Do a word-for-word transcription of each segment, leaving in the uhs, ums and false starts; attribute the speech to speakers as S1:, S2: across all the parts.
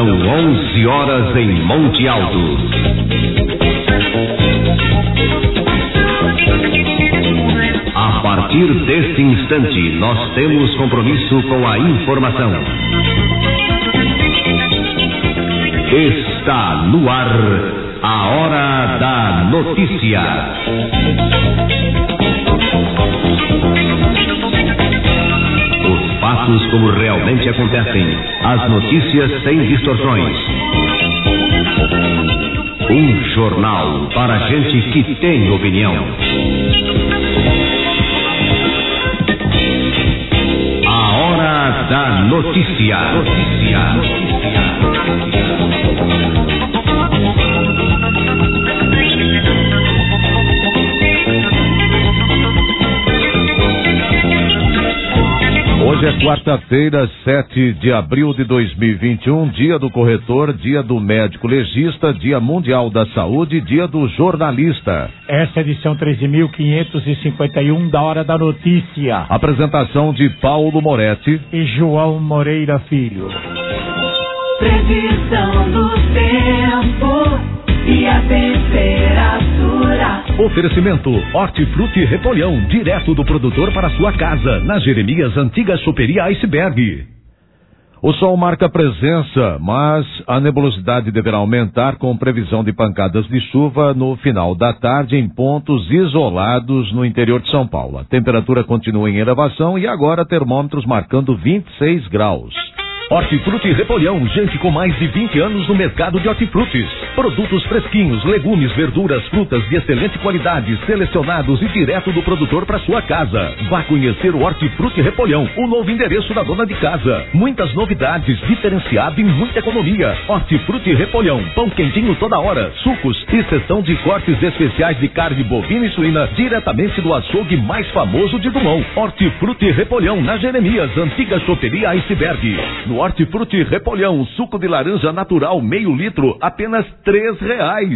S1: São onze horas em Monte Alto. A partir deste instante, nós temos compromisso com a informação. Está no ar a Hora da Notícia. Os fatos como realmente acontecem, as notícias sem distorções. Um jornal para gente que tem opinião. A Hora da Notícia. Notícia.
S2: Hoje é quarta-feira, sete de abril de dois mil e vinte e um, dia do corretor, dia do médico legista, dia mundial da saúde, dia do jornalista.
S3: Essa é a edição treze mil quinhentos e cinquenta e um da Hora da Notícia.
S2: Apresentação de Paulo Moretti
S3: e João Moreira Filho.
S4: Previsão do tempo e a temperatura.
S1: Oferecimento Hortifruti Repolhão, direto do produtor para sua casa, na Jeremias Antiga Choperia Iceberg.
S2: O sol marca presença, mas a nebulosidade deverá aumentar com previsão de pancadas de chuva no final da tarde em pontos isolados no interior de São Paulo. A temperatura continua em elevação e agora termômetros marcando vinte e seis graus.
S1: Hortifruti Repolhão, gente com mais de vinte anos no mercado de hortifrutis. Produtos fresquinhos, legumes, verduras, frutas de excelente qualidade, selecionados e direto do produtor para sua casa. Vá conhecer o Hortifruti Repolhão, o novo endereço da dona de casa. Muitas novidades, diferenciado e muita economia. Hortifruti Repolhão, pão quentinho toda hora, sucos e seção de cortes especiais de carne bovina e suína, diretamente do açougue mais famoso de Dumont. Hortifruti Repolhão, na Jeremias, Antiga Choperia Iceberg. No Hortifruti Repolhão, suco de laranja natural, meio litro, apenas três reais.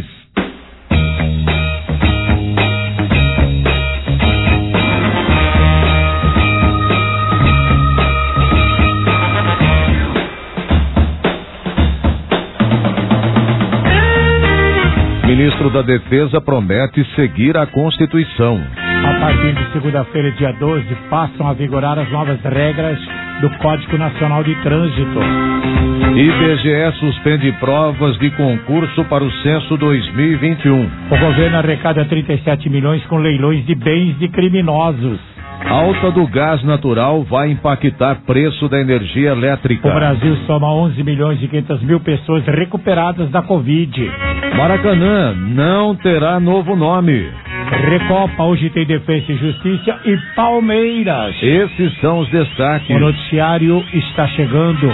S2: Ministro da Defesa promete seguir a Constituição.
S3: A partir de segunda-feira, dia doze, passam a vigorar as novas regras do Código Nacional de Trânsito.
S2: I B G E suspende provas de concurso para o censo dois mil e vinte e um.
S3: O governo arrecada trinta e sete milhões com leilões de bens de criminosos.
S2: Alta do gás natural vai impactar preço da energia elétrica.
S3: O Brasil soma onze milhões e quinhentas mil pessoas recuperadas da Covid.
S2: Maracanã não terá novo nome.
S3: Recopa hoje tem Defesa e Justiça e Palmeiras.
S2: Esses são os destaques.
S3: O noticiário está chegando.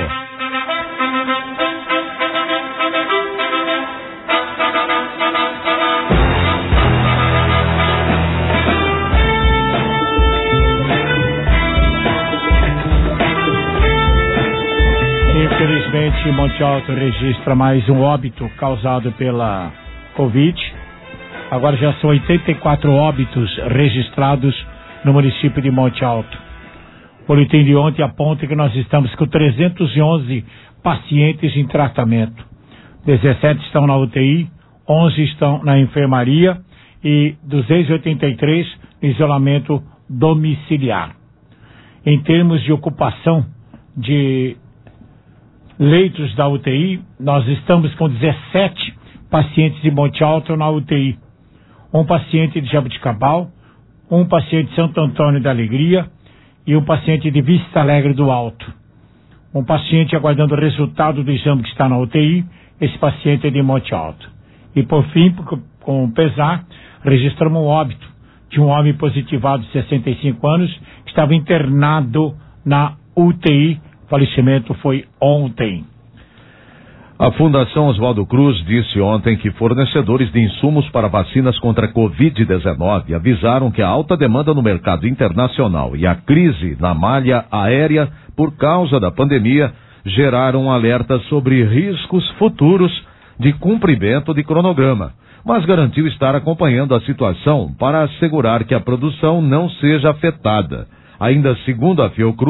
S3: Infelizmente, Monte Alto registra mais um óbito causado pela Covid. Agora já são oitenta e quatro óbitos registrados no município de Monte Alto. O boletim de ontem aponta que nós estamos com trezentos e onze pacientes em tratamento. dezessete estão na U T I, onze estão na enfermaria e duzentos e oitenta e três no isolamento domiciliar. Em termos de ocupação de leitos da U T I, nós estamos com dezessete pacientes de Monte Alto na U T I. Um paciente de Jabuticabal, um paciente de Santo Antônio da Alegria e um paciente de Vista Alegre do Alto. Um paciente aguardando o resultado do exame que está na U T I, esse paciente é de Monte Alto. E por fim, com pesar, registramos um óbito de um homem positivado de sessenta e cinco anos que estava internado na U T I. O falecimento foi ontem.
S2: A Fundação Oswaldo Cruz disse ontem que fornecedores de insumos para vacinas contra a covid dezenove avisaram que a alta demanda no mercado internacional e a crise na malha aérea por causa da pandemia geraram alertas sobre riscos futuros de cumprimento de cronograma, mas garantiu estar acompanhando a situação para assegurar que a produção não seja afetada. Ainda segundo a Fiocruz,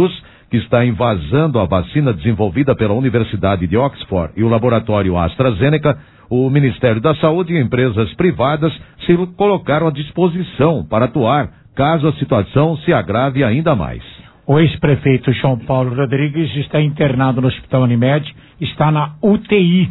S2: que está invasando a vacina desenvolvida pela Universidade de Oxford e o laboratório AstraZeneca, o Ministério da Saúde e empresas privadas se colocaram à disposição para atuar, caso a situação se agrave ainda mais.
S3: O ex-prefeito João Paulo Rodrigues está internado no Hospital Unimed, está na U T I.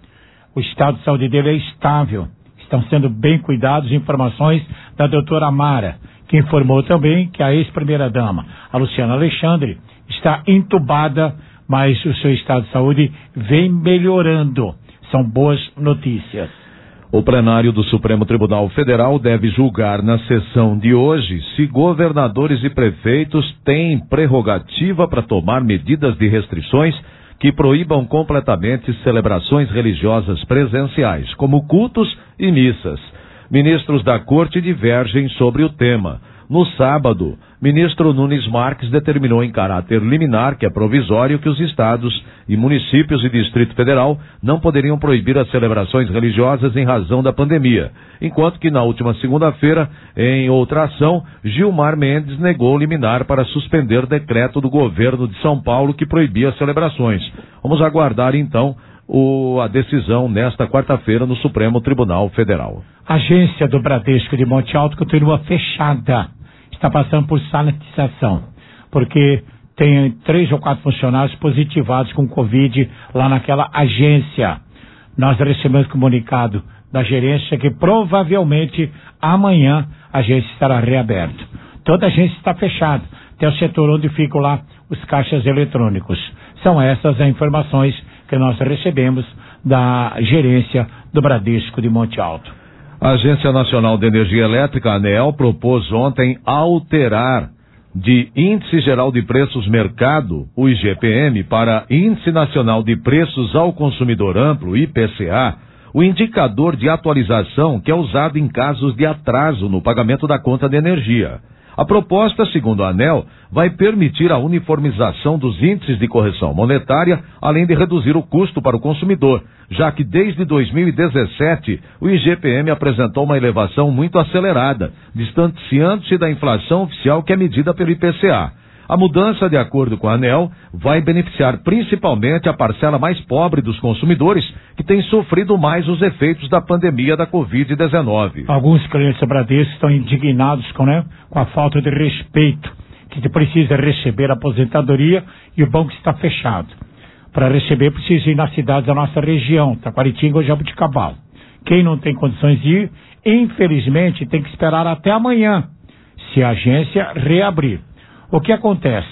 S3: O estado de saúde dele é estável. Estão sendo bem cuidados. Informações da doutora Mara, que informou também que a ex-primeira-dama, a Luciana Alexandre, está entubada, mas o seu estado de saúde vem melhorando. São boas notícias.
S2: O plenário do Supremo Tribunal Federal deve julgar na sessão de hoje se governadores e prefeitos têm prerrogativa para tomar medidas de restrições que proíbam completamente celebrações religiosas presenciais, como cultos e missas. Ministros da Corte divergem sobre o tema. No sábado, ministro Nunes Marques determinou em caráter liminar, que é provisório, que os estados e municípios e Distrito Federal não poderiam proibir as celebrações religiosas em razão da pandemia, enquanto que na última segunda-feira, em outra ação, Gilmar Mendes negou liminar para suspender decreto do governo de São Paulo que proibia as celebrações. Vamos aguardar então o, a decisão nesta quarta-feira no Supremo Tribunal Federal.
S3: A agência do Bradesco de Monte Alto continua fechada. Está passando por sanitização, porque tem três ou quatro funcionários positivados com Covid lá naquela agência. Nós recebemos comunicado da gerência que provavelmente amanhã a agência estará reaberta. Toda a agência está fechada, até o setor onde ficam lá os caixas eletrônicos. São essas as informações que nós recebemos da gerência do Bradesco de Monte Alto.
S2: A Agência Nacional de Energia Elétrica, a ANEEL, propôs ontem alterar de Índice Geral de Preços Mercado, o I G P M, para Índice Nacional de Preços ao Consumidor Amplo, I P C A, o indicador de atualização que é usado em casos de atraso no pagamento da conta de energia. A proposta, segundo a ANEEL, vai permitir a uniformização dos índices de correção monetária, além de reduzir o custo para o consumidor, já que desde dois mil e dezessete o I G P M apresentou uma elevação muito acelerada, distanciando-se da inflação oficial que é medida pelo I P C A. A mudança, de acordo com a ANEEL, vai beneficiar principalmente a parcela mais pobre dos consumidores, que tem sofrido mais os efeitos da pandemia da covid dezenove.
S3: Alguns clientes do Bradesco estão indignados com, né, com a falta de respeito, que precisa receber a aposentadoria e o banco está fechado. Para receber, precisa ir nas cidades da nossa região, Taquaritinga ou Jabuticabal. Quem não tem condições de ir, infelizmente, tem que esperar até amanhã, se a agência reabrir. O que acontece?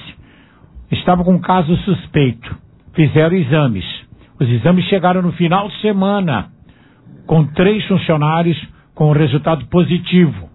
S3: Estava com um caso suspeito, fizeram exames. Os exames chegaram no final de semana, com três funcionários com resultado positivo.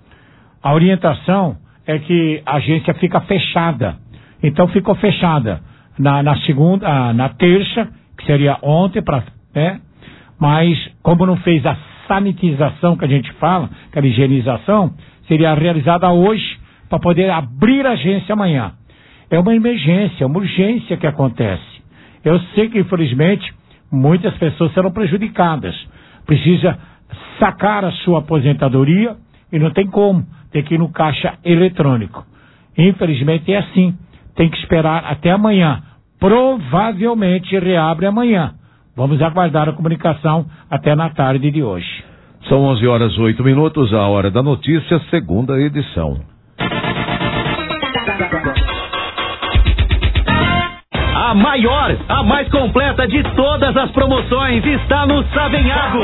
S3: A orientação é que a agência fica fechada. Então ficou fechada na, na segunda, na terça, que seria ontem, pra, né? Mas como não fez a sanitização que a gente fala, que é a higienização, seria realizada hoje, para poder abrir a agência amanhã. É uma emergência, uma urgência que acontece. Eu sei que, infelizmente, muitas pessoas serão prejudicadas. Precisa sacar a sua aposentadoria e não tem como, tem que ir no caixa eletrônico. Infelizmente é assim, tem que esperar até amanhã. Provavelmente reabre amanhã. Vamos aguardar a comunicação até na tarde de hoje.
S2: São onze horas e oito minutos, a hora da notícia, segunda edição.
S5: A maior, a mais completa de todas as promoções está no Savenhago.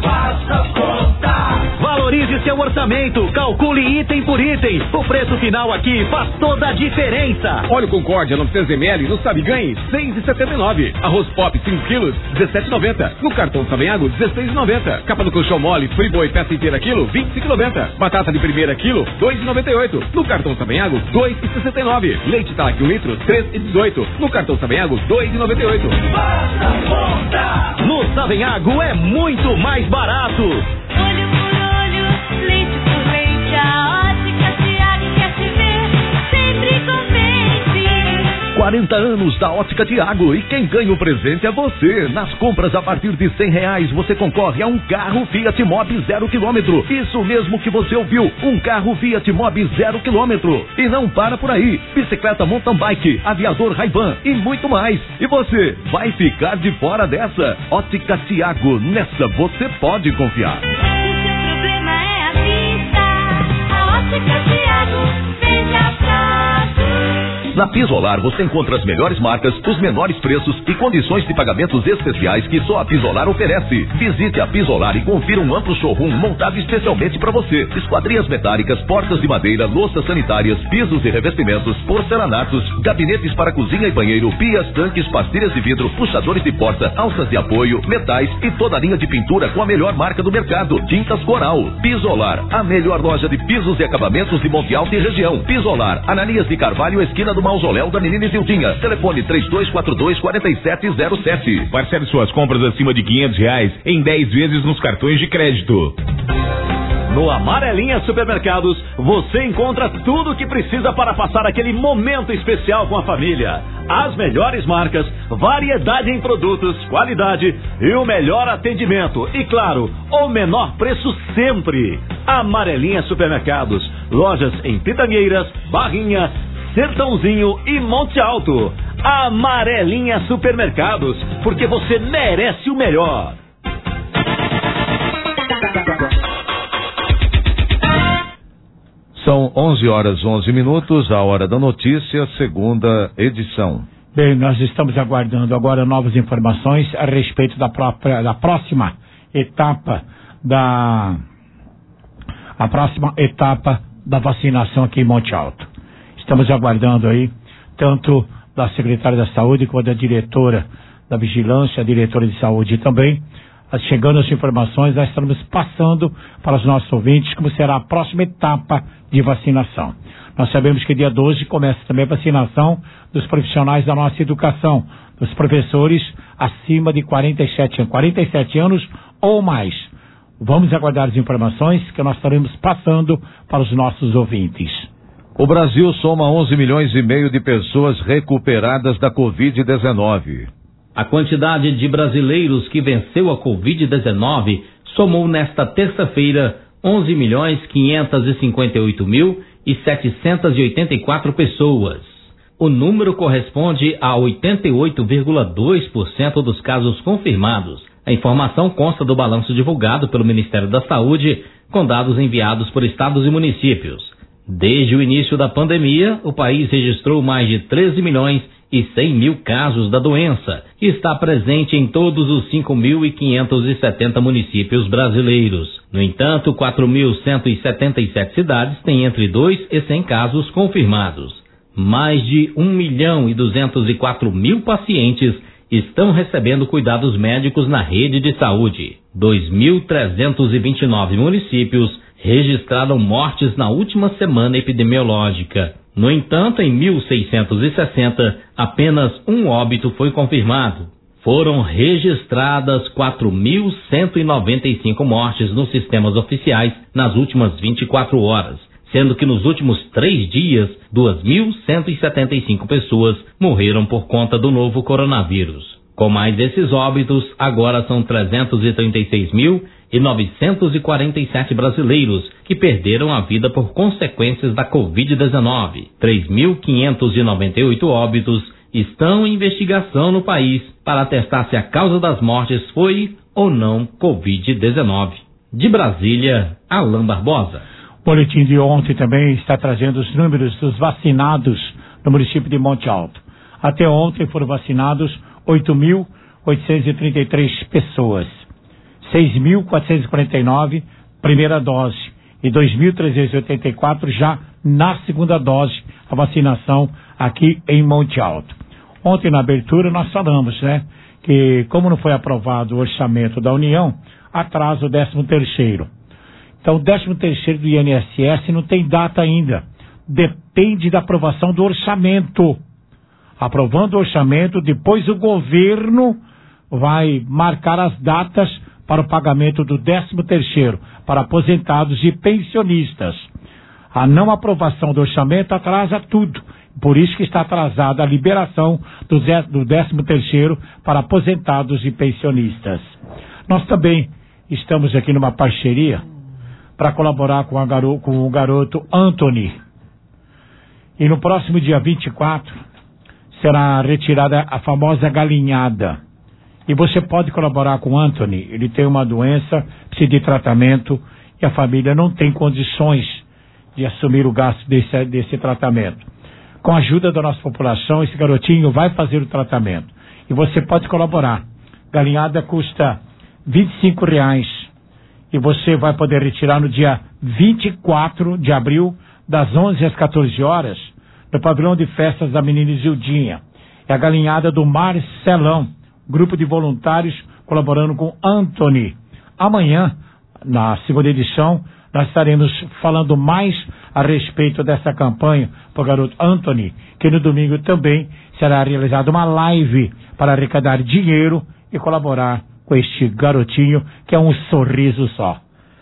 S5: Valorize seu orçamento, calcule item por item. O preço final aqui faz toda a diferença.
S6: Óleo Concórdia novecentos mililitros no Sabe Ganhe, seis reais e setenta e nove centavos. Arroz Pop cinco quilos, dezessete reais e noventa centavos. No cartão Savenhago, dezesseis reais e noventa centavos. Capa do colchão mole, Friboi peça inteira quilo, vinte e cinco reais e noventa centavos. Batata de primeira quilo, dois reais e noventa e oito centavos. No cartão Savenhago, dois reais e sessenta e nove centavos. Leite Tac um litro, três reais e dezoito centavos. No cartão Savenhago, dois reais e noventa e oito centavos.
S5: No Savenhago é muito mais barato.
S4: Olho por olho, leite por leite, a ótica Tiago quer te ver, sempre contente.
S1: quarenta anos da Ótica Tiago e quem ganha o presente é você. Nas compras a partir de cem reais você concorre a um carro Fiat Mobi zero quilômetro. Isso mesmo que você ouviu, um carro Fiat Mobi zero quilômetro. E não para por aí, bicicleta mountain bike, aviador Ray-Ban e muito mais. E você vai ficar de fora dessa? Ótica Tiago, nessa você pode confiar.
S4: Se o seu problema é a vista, a Ótica Tiago vem de atrás.
S1: Na Pisolar você encontra as melhores marcas, os menores preços e condições de pagamentos especiais que só a Pisolar oferece. Visite a Pisolar e confira um amplo showroom montado especialmente para você. Esquadrias metálicas, portas de madeira, louças sanitárias, pisos e revestimentos, porcelanatos, gabinetes para cozinha e banheiro, pias, tanques, pastilhas de vidro, puxadores de porta, alças de apoio, metais e toda a linha de pintura com a melhor marca do mercado, Tintas Coral. Pisolar, a melhor loja de pisos e acabamentos de Monte Alto e região. Pisolar, Ananias de Carvalho, esquina do Mausoléu da Menina Isildinha. Telefone três dois quatro dois, quatro sete zero sete.
S7: Parcele suas compras acima de quinhentos reais em dez vezes nos cartões de crédito.
S5: No Amarelinha Supermercados, você encontra tudo o que precisa para passar aquele momento especial com a família. As melhores marcas, variedade em produtos, qualidade e o melhor atendimento. E claro, o menor preço sempre. Amarelinha Supermercados, lojas em Pitangueiras, Barrinha, Sertãozinho e Monte Alto. Amarelinha Supermercados, porque você merece o melhor.
S2: São onze horas onze minutos, a hora da notícia, segunda edição.
S3: Bem, nós estamos aguardando agora novas informações a respeito da própria, da próxima etapa da a próxima etapa da vacinação aqui em Monte Alto. Estamos aguardando aí, tanto da secretária da Saúde como da diretora da Vigilância, a diretora de Saúde também. Chegando as informações, nós estamos passando para os nossos ouvintes como será a próxima etapa de vacinação. Nós sabemos que dia doze começa também a vacinação dos profissionais da nossa educação, dos professores acima de quarenta e sete anos, quarenta e sete anos ou mais. Vamos aguardar as informações que nós estaremos passando para os nossos ouvintes.
S2: O Brasil soma onze milhões e meio de pessoas recuperadas da covid dezenove.
S8: A quantidade de brasileiros que venceu a covid dezenove somou nesta terça-feira onze milhões quinhentos e cinquenta e oito mil e setecentos e oitenta e quatro pessoas. O número corresponde a oitenta e oito vírgula dois por cento dos casos confirmados. A informação consta do balanço divulgado pelo Ministério da Saúde, com dados enviados por estados e municípios. Desde o início da pandemia, o país registrou mais de treze milhões e cem mil casos da doença, que está presente em todos os cinco mil e quinhentos e setenta municípios brasileiros. No entanto, quatro mil cento e setenta e sete cidades têm entre dois e cem casos confirmados. Mais de um milhão e duzentos e quatro mil pacientes estão recebendo cuidados médicos na rede de saúde. dois mil trezentos e vinte e nove municípios registraram mortes na última semana epidemiológica. No entanto, em mil seiscentos e sessenta, apenas um óbito foi confirmado. Foram registradas quatro mil cento e noventa e cinco mortes nos sistemas oficiais nas últimas vinte e quatro horas, sendo que nos últimos três dias, duas mil cento e setenta e cinco pessoas morreram por conta do novo coronavírus. Com mais esses óbitos, agora são trezentos e trinta e seis mil e novecentos e quarenta e sete brasileiros que perderam a vida por consequências da covid dezenove. três mil quinhentos e noventa e oito óbitos estão em investigação no país para atestar se a causa das mortes foi ou não covid dezenove. De Brasília, Alain Barbosa.
S3: O boletim de ontem também está trazendo os números dos vacinados no município de Monte Alto. Até ontem foram vacinados oito mil oitocentos e trinta e três pessoas. seis mil quatrocentos e quarenta e nove primeira dose e dois mil trezentos e oitenta e quatro já na segunda dose a vacinação aqui em Monte Alto. Ontem na abertura nós falamos, né, que como não foi aprovado o orçamento da União, atrasa o décimo terceiro. Então o décimo terceiro do I N S S não tem data ainda, depende da aprovação do orçamento. Aprovando o orçamento, depois o governo vai marcar as datas para o pagamento do décimo terceiro para aposentados e pensionistas. A não aprovação do orçamento atrasa tudo. Por isso que está atrasada a liberação do, do décimo terceiro para aposentados e pensionistas. Nós também estamos aqui numa parceria para colaborar com, a garo, com o garoto Anthony. E no próximo dia vinte e quatro será retirada a famosa galinhada. E você pode colaborar com o Anthony. Ele tem uma doença, precisa de tratamento e a família não tem condições de assumir o gasto desse, desse tratamento. Com a ajuda da nossa população, esse garotinho vai fazer o tratamento. E você pode colaborar. Galinhada custa vinte e cinco reais. E você vai poder retirar no dia vinte e quatro de abril, das onze às quatorze horas, no pavilhão de festas da menina Isildinha. É a galinhada do Marcelão, grupo de voluntários colaborando com Anthony. Amanhã, na segunda edição, nós estaremos falando mais a respeito dessa campanha para o garoto Anthony, que no domingo também será realizada uma live para arrecadar dinheiro e colaborar com este garotinho, que é um sorriso só.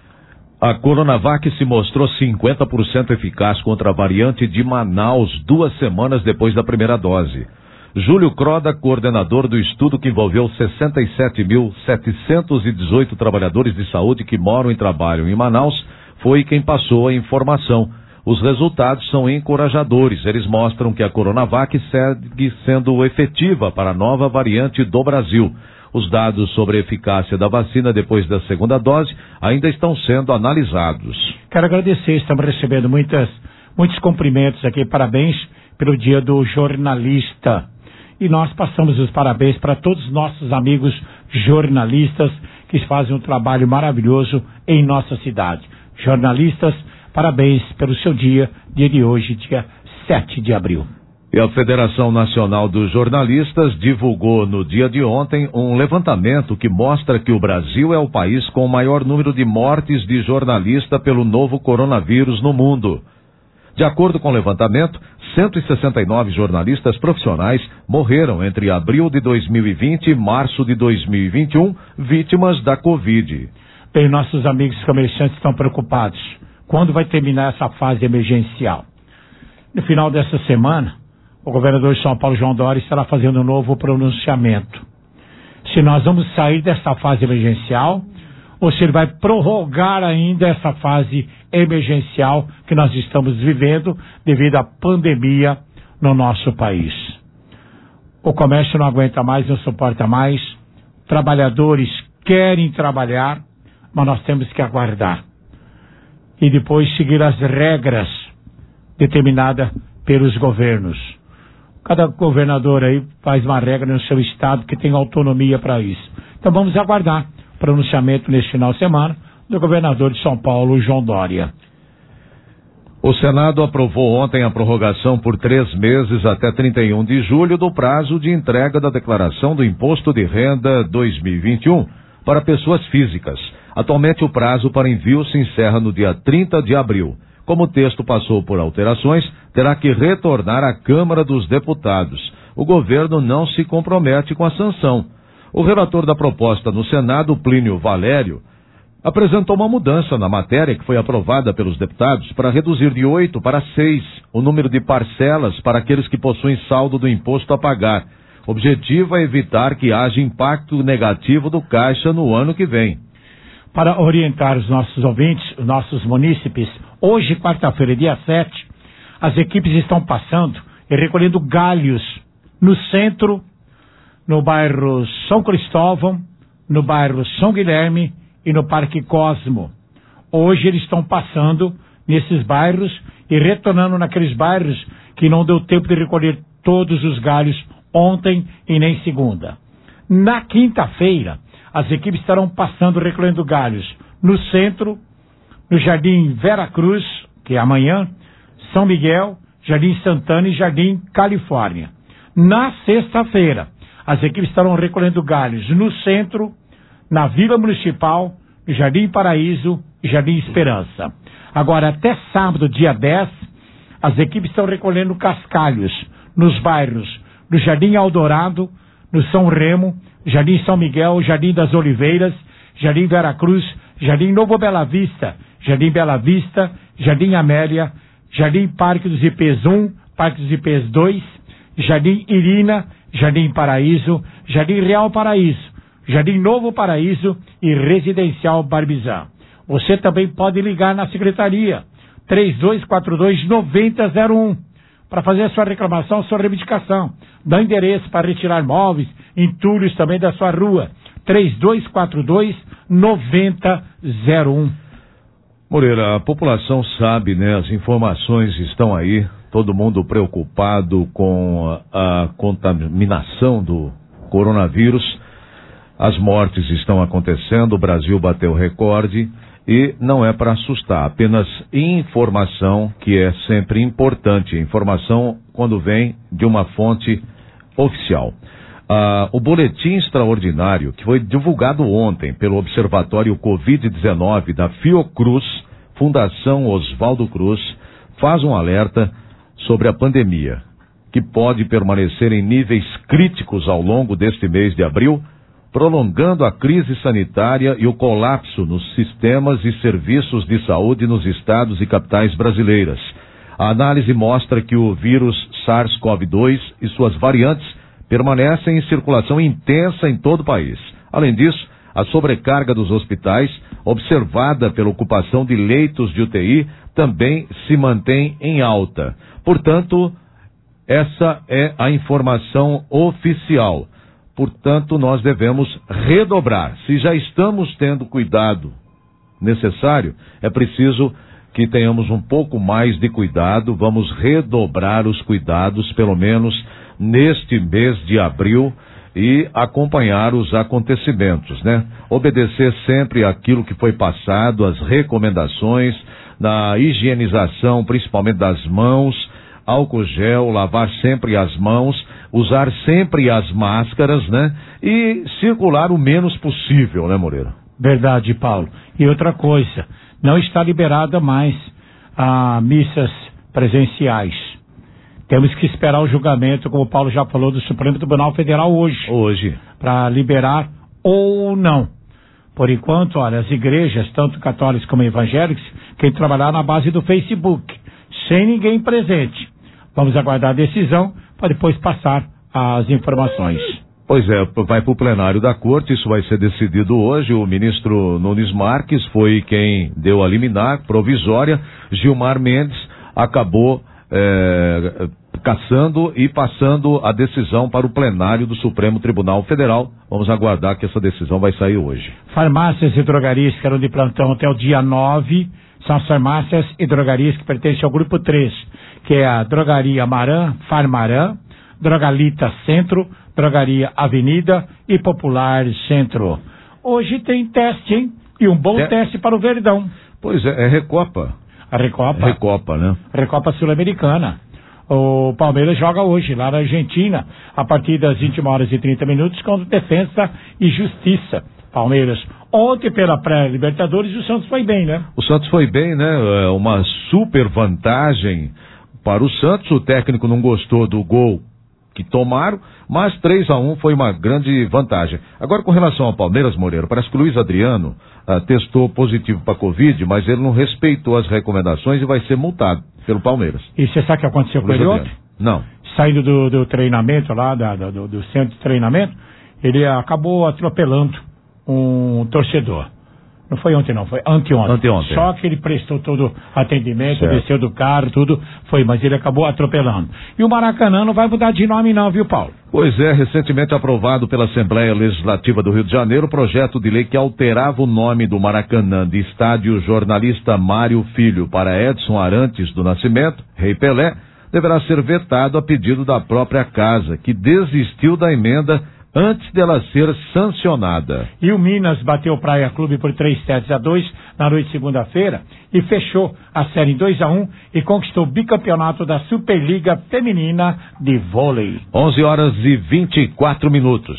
S2: A Coronavac se mostrou cinquenta por cento eficaz contra a variante de Manaus duas semanas depois da primeira dose. Júlio Croda, coordenador do estudo que envolveu sessenta e sete mil setecentos e dezoito trabalhadores de saúde que moram e trabalham em Manaus, foi quem passou a informação. Os resultados são encorajadores. Eles mostram que a Coronavac segue sendo efetiva para a nova variante do Brasil. Os dados sobre a eficácia da vacina depois da segunda dose ainda estão sendo analisados.
S3: Quero agradecer, estamos recebendo muitas, muitos cumprimentos aqui. Parabéns pelo Dia do Jornalista. E nós passamos os parabéns para todos os nossos amigos jornalistas que fazem um trabalho maravilhoso em nossa cidade. Jornalistas, parabéns pelo seu dia, dia de hoje, dia sete de abril.
S2: E a Federação Nacional dos Jornalistas divulgou no dia de ontem um levantamento que mostra que o Brasil é o país com o maior número de mortes de jornalista pelo novo coronavírus no mundo. De acordo com o levantamento, cento e sessenta e nove jornalistas profissionais morreram entre abril de dois mil e vinte e março de dois mil e vinte e um, vítimas da Covid.
S3: Bem, nossos amigos comerciantes estão preocupados. Quando vai terminar essa fase emergencial? No final dessa semana, o governador de São Paulo, João Dória, estará fazendo um novo pronunciamento. Se nós vamos sair dessa fase emergencial, ou se ele vai prorrogar ainda essa fase emergencial que nós estamos vivendo devido à pandemia no nosso país. O comércio não aguenta mais, não suporta mais. Trabalhadores querem trabalhar, mas nós temos que aguardar. E depois seguir as regras determinadas pelos governos. Cada governador aí faz uma regra no seu estado que tem autonomia para isso. Então vamos aguardar o pronunciamento neste final de semana do governador de São Paulo, João Dória.
S2: O Senado aprovou ontem a prorrogação por três meses até trinta e um de julho do prazo de entrega da declaração do Imposto de Renda dois mil e vinte e um para pessoas físicas. Atualmente o prazo para envio se encerra no dia trinta de abril. Como o texto passou por alterações, terá que retornar à Câmara dos Deputados. O governo não se compromete com a sanção. O relator da proposta no Senado, Plínio Valério, apresentou uma mudança na matéria que foi aprovada pelos deputados para reduzir de oito para seis o número de parcelas para aqueles que possuem saldo do imposto a pagar. O objetivo é evitar que haja impacto negativo do Caixa no ano que vem.
S3: Para orientar os nossos ouvintes, os nossos munícipes, hoje, quarta-feira, dia sete, as equipes estão passando e recolhendo galhos no centro, no bairro São Cristóvão, no bairro São Guilherme e no Parque Cosmo. Hoje eles estão passando nesses bairros e retornando naqueles bairros que não deu tempo de recolher todos os galhos ontem e nem segunda. Na quinta-feira, as equipes estarão passando recolhendo galhos no centro, no Jardim Vera Cruz, que é amanhã, São Miguel, Jardim Santana e Jardim Califórnia. Na sexta-feira, as equipes estarão recolhendo galhos no centro, na Vila Municipal, no Jardim Paraíso e Jardim Esperança. Agora, até sábado, dia dez, as equipes estão recolhendo cascalhos nos bairros do Jardim Eldorado, no São Remo, Jardim São Miguel, Jardim das Oliveiras, Jardim Vera Cruz, Jardim Novo Bela Vista, Jardim Bela Vista, Jardim Amélia, Jardim Parque dos Ipês um, Parque dos Ipês dois, Jardim Irina, Jardim Paraíso, Jardim Real Paraíso, Jardim Novo Paraíso e Residencial Barbizan. Você também pode ligar na secretaria três dois quatro dois, nove zero zero um para fazer a sua reclamação, sua reivindicação. Dá endereço para retirar móveis, entulhos também da sua rua. três dois quatro dois, nove zero zero um.
S2: Moreira, a população sabe, né? As informações estão aí, todo mundo preocupado com a, a contaminação do coronavírus. As mortes estão acontecendo, o Brasil bateu recorde e não é para assustar, apenas informação que é sempre importante, informação quando vem de uma fonte oficial. Ah, o boletim extraordinário que foi divulgado ontem pelo Observatório covid dezenove da Fiocruz, Fundação Oswaldo Cruz, faz um alerta sobre a pandemia, que pode permanecer em níveis críticos ao longo deste mês de abril, prolongando a crise sanitária e o colapso nos sistemas e serviços de saúde nos estados e capitais brasileiras. A análise mostra que o vírus SARS-CoV dois e suas variantes permanecem em circulação intensa em todo o país. Além disso, a sobrecarga dos hospitais, observada pela ocupação de leitos de U T I, também se mantém em alta. Portanto, essa é a informação oficial. Portanto, nós devemos redobrar. Se já estamos tendo cuidado necessário, é preciso que tenhamos um pouco mais de cuidado. Vamos redobrar os cuidados, pelo menos neste mês de abril, e acompanhar os acontecimentos, né? Obedecer sempre aquilo que foi passado, as recomendações, na higienização, principalmente das mãos, álcool gel, lavar sempre as mãos, usar sempre as máscaras, né? E circular o menos possível, né, Moreira?
S3: Verdade, Paulo. E outra coisa, não está liberada mais a missas presenciais. Temos que esperar o julgamento, como o Paulo já falou, do Supremo Tribunal Federal hoje.
S2: Hoje.
S3: Para liberar ou não. Por enquanto, olha, as igrejas, tanto católicas como evangélicas, querem trabalhar na base do Facebook, sem ninguém presente. Vamos aguardar a decisão para depois passar as informações.
S2: Pois é, vai para o plenário da corte, isso vai ser decidido hoje. O ministro Nunes Marques foi quem deu a liminar provisória. Gilmar Mendes acabou é, cassando e passando a decisão para o plenário do Supremo Tribunal Federal. Vamos aguardar que essa decisão vai sair hoje.
S3: Farmácias e drogarias que eram de plantão até o dia nove, são as farmácias e drogarias que pertencem ao grupo três, que é a Drogaria Maran, Farmaran, Drogalita Centro, Drogaria Avenida e Popular Centro. Hoje tem teste, hein? E um bom é... teste para o Verdão.
S2: Pois é, é Recopa.
S3: A Recopa?
S2: É Recopa, né?
S3: Recopa Sul-Americana. O Palmeiras joga hoje, lá na Argentina, a partir das vinte e uma horas e trinta minutos, contra Defensa e Justiça. Palmeiras, ontem pela pré-Libertadores, o Santos foi bem, né?
S2: O Santos foi bem, né? Uma super vantagem para o Santos. O técnico não gostou do gol que tomaram, mas três a um foi uma grande vantagem. Agora, com relação ao Palmeiras, Moreira, parece que o Luiz Adriano ah, testou positivo para Covid, mas ele não respeitou as recomendações e vai ser multado pelo Palmeiras.
S3: E você sabe o que aconteceu com ele ontem?
S2: Não.
S3: Saindo do, do treinamento lá, da, do, do centro de treinamento, ele acabou atropelando um torcedor. Não foi ontem não, foi anteontem.
S2: Anteontem.
S3: Só que ele prestou todo atendimento,
S2: certo.
S3: Desceu do carro, tudo, foi, mas ele acabou atropelando. E o Maracanã não vai mudar de nome não, viu, Paulo?
S2: Pois é, recentemente aprovado pela Assembleia Legislativa do Rio de Janeiro, o projeto de lei que alterava o nome do Maracanã de Estádio Jornalista Mário Filho para Edson Arantes do Nascimento, Rei Pelé, deverá ser vetado a pedido da própria casa, que desistiu da emenda antes dela ser sancionada.
S3: E o Minas bateu o Praia Clube por três sets a dois na noite de segunda-feira e fechou a série em dois a um e conquistou o bicampeonato da Superliga Feminina de Vôlei.
S2: onze horas e vinte e quatro minutos.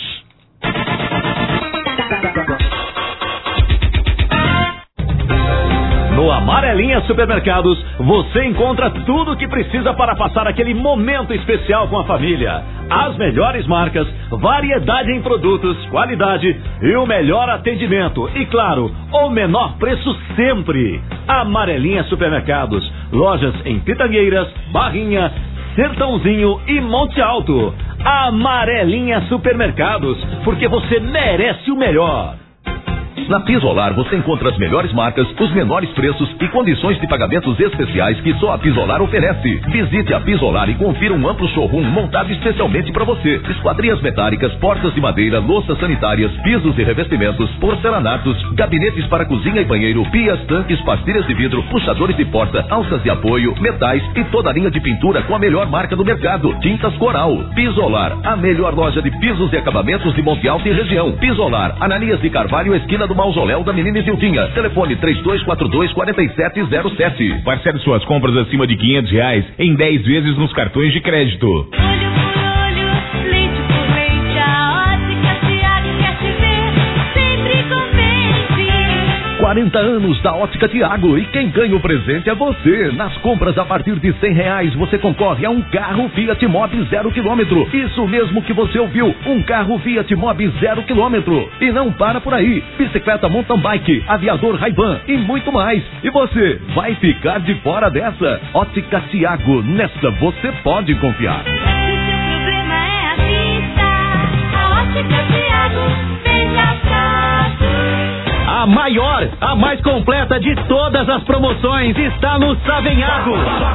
S5: No Amarelinha Supermercados, você encontra tudo o que precisa para passar aquele momento especial com a família. As melhores marcas, variedade em produtos, qualidade e o melhor atendimento. E claro, o menor preço sempre. Amarelinha Supermercados, lojas em Pitangueiras, Barrinha, Sertãozinho e Monte Alto. Amarelinha Supermercados, porque você merece o melhor.
S1: Na Pisolar você encontra as melhores marcas, os menores preços e condições de pagamentos especiais que só a Pisolar oferece. Visite a Pisolar e confira um amplo showroom montado especialmente para você. Esquadrias metálicas, portas de madeira, louças sanitárias, pisos e revestimentos, porcelanatos, gabinetes para cozinha e banheiro, pias, tanques, pastilhas de vidro, puxadores de porta, alças de apoio, metais e toda a linha de pintura com a melhor marca do mercado. Tintas Coral. Pisolar, a melhor loja de pisos e acabamentos de Monte Alto e região. Pisolar, Ananias de Carvalho, esquina do Mausoléu da Menina Isiltinha. Telefone três dois quatro dois, quatro sete zero sete.
S7: Parcele suas compras acima de quinhentos reais em dez vezes nos cartões de crédito.
S4: Olho por olho, leite por leite, a Ótica Tiago quer te ver sempre contente.
S1: quarenta anos da Ótica Tiago e quem ganha o presente é você. Nas compras a partir de cem reais você concorre a um carro Fiat Mobi zero quilômetro. Isso mesmo que você ouviu, um carro Fiat Mobi zero quilômetro. E não para por aí, bicicleta mountain bike, aviador Ray-Ban e muito mais. E você vai ficar de fora dessa? Ótica Tiago, nessa você pode confiar.
S4: Se seu problema é a vista, a Ótica Tiago veja fácil.
S5: A maior, a mais completa de todas as promoções está no Savenhago.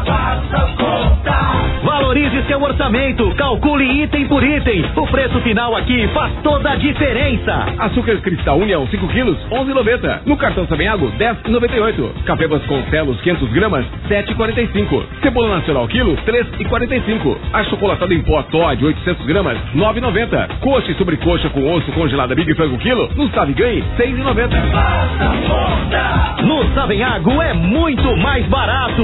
S5: Valorize seu orçamento, calcule item por item. O preço final aqui faz toda a diferença.
S6: Açúcar cristal União cinco quilos, onze e noventa. No cartão Savenhago, dez e noventa e oito. Café Vasconcelos quinhentos gramas, sete e quarenta e cinco. Cebola nacional quilo, três e quarenta e cinco. Achocolatado em pó Todd oitocentos gramas, nove e noventa. Coxa e sobrecoxa com osso congelada Big Frango quilo, no Sabe Ganhe, seis e noventa.
S5: No Savenhago é muito mais barato.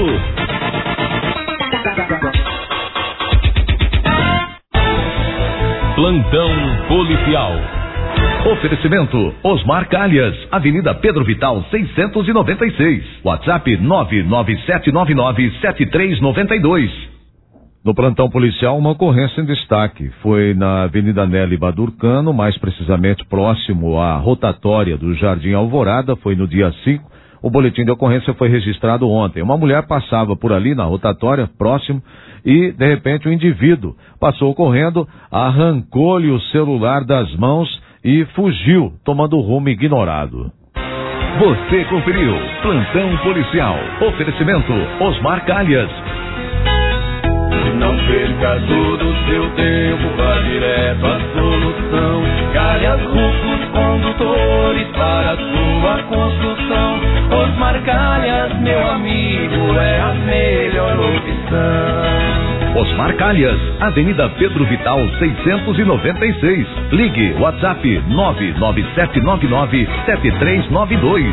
S1: Plantão policial. Oferecimento Osmar Calhas, Avenida Pedro Vital seiscentos e noventa e seis. WhatsApp nove nove sete nove nove sete três nove dois.
S2: No plantão policial, uma ocorrência em destaque. Foi na Avenida Nelly Badurcano, mais precisamente próximo à rotatória do Jardim Alvorada, foi no dia cinco. O boletim de ocorrência foi registrado ontem. Uma mulher passava por ali na rotatória, próximo, e de repente o indivíduo passou correndo, arrancou-lhe o celular das mãos e fugiu, tomando rumo ignorado.
S1: Você conferiu Plantão Policial. Oferecimento Osmar Calhas.
S9: Não perca todo o seu tempo, vá direto à solução. Calhas Rufos Condutores para a sua construção. Osmar Calhas, meu amigo, é a melhor opção.
S1: Osmar Calhas, Avenida Pedro Vital seiscentos e noventa e seis. Ligue WhatsApp nove nove sete nove nove sete três nove dois.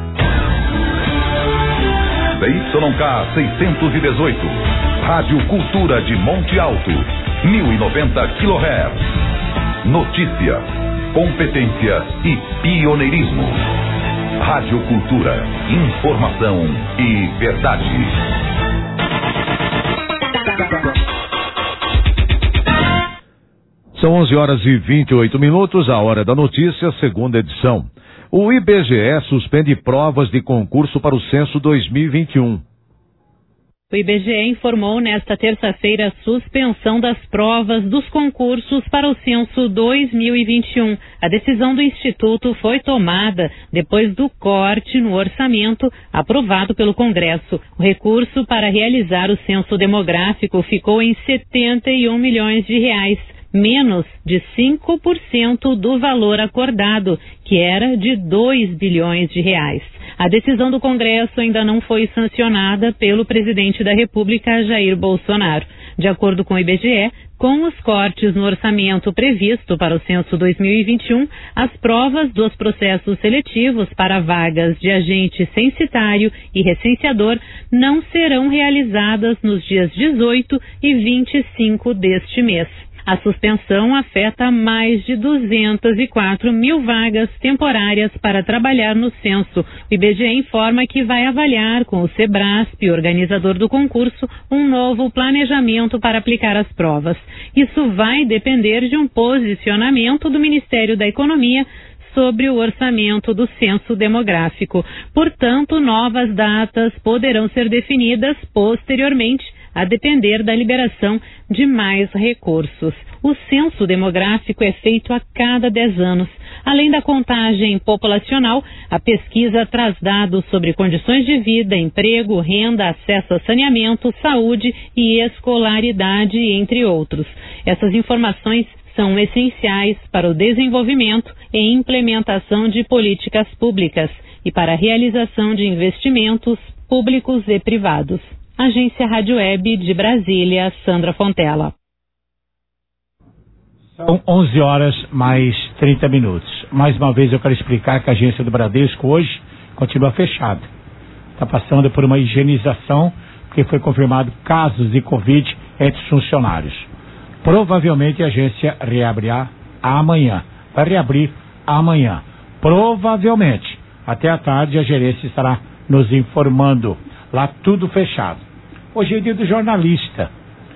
S1: D Y K seiscentos e dezoito. Rádio Cultura de Monte Alto, mil e noventa quilohertz. Notícia, competência e pioneirismo. Rádio Cultura, informação e verdade.
S2: São onze horas e vinte e oito minutos, a hora da notícia, segunda edição. O I B G E suspende provas de concurso para o censo dois mil e vinte e um.
S10: O I B G E informou nesta terça-feira a suspensão das provas dos concursos para o censo dois mil e vinte e um. A decisão do Instituto foi tomada depois do corte no orçamento aprovado pelo Congresso. O recurso para realizar o censo demográfico ficou em setenta e um milhões de reais, menos de cinco por cento do valor acordado, que era de dois bilhões de reais. A decisão do Congresso ainda não foi sancionada pelo presidente da República, Jair Bolsonaro. De acordo com o I B G E, com os cortes no orçamento previsto para o censo dois mil e vinte e um, as provas dos processos seletivos para vagas de agente censitário e recenseador não serão realizadas nos dias dezoito e vinte e cinco deste mês. A suspensão afeta mais de duzentas e quatro mil vagas temporárias para trabalhar no censo. O I B G E informa que vai avaliar com o SEBRASP, organizador do concurso, um novo planejamento para aplicar as provas. Isso vai depender de um posicionamento do Ministério da Economia sobre o orçamento do censo demográfico. Portanto, novas datas poderão ser definidas posteriormente, a depender da liberação de mais recursos. O censo demográfico é feito a cada dez anos. Além da contagem populacional, a pesquisa traz dados sobre condições de vida, emprego, renda, acesso a saneamento, saúde e escolaridade, entre outros. Essas informações são essenciais para o desenvolvimento e implementação de políticas públicas e para a realização de investimentos públicos e privados. Agência Rádio Web de Brasília, Sandra Fontela.
S3: São onze horas mais trinta minutos. Mais uma vez eu quero explicar que a agência do Bradesco hoje continua fechada. Está passando por uma higienização, porque foi confirmado casos de Covid entre os funcionários. Provavelmente a agência reabrirá amanhã. Vai reabrir amanhã. Provavelmente. Até à tarde a gerência estará nos informando. Lá tudo fechado. Hoje é dia do jornalista.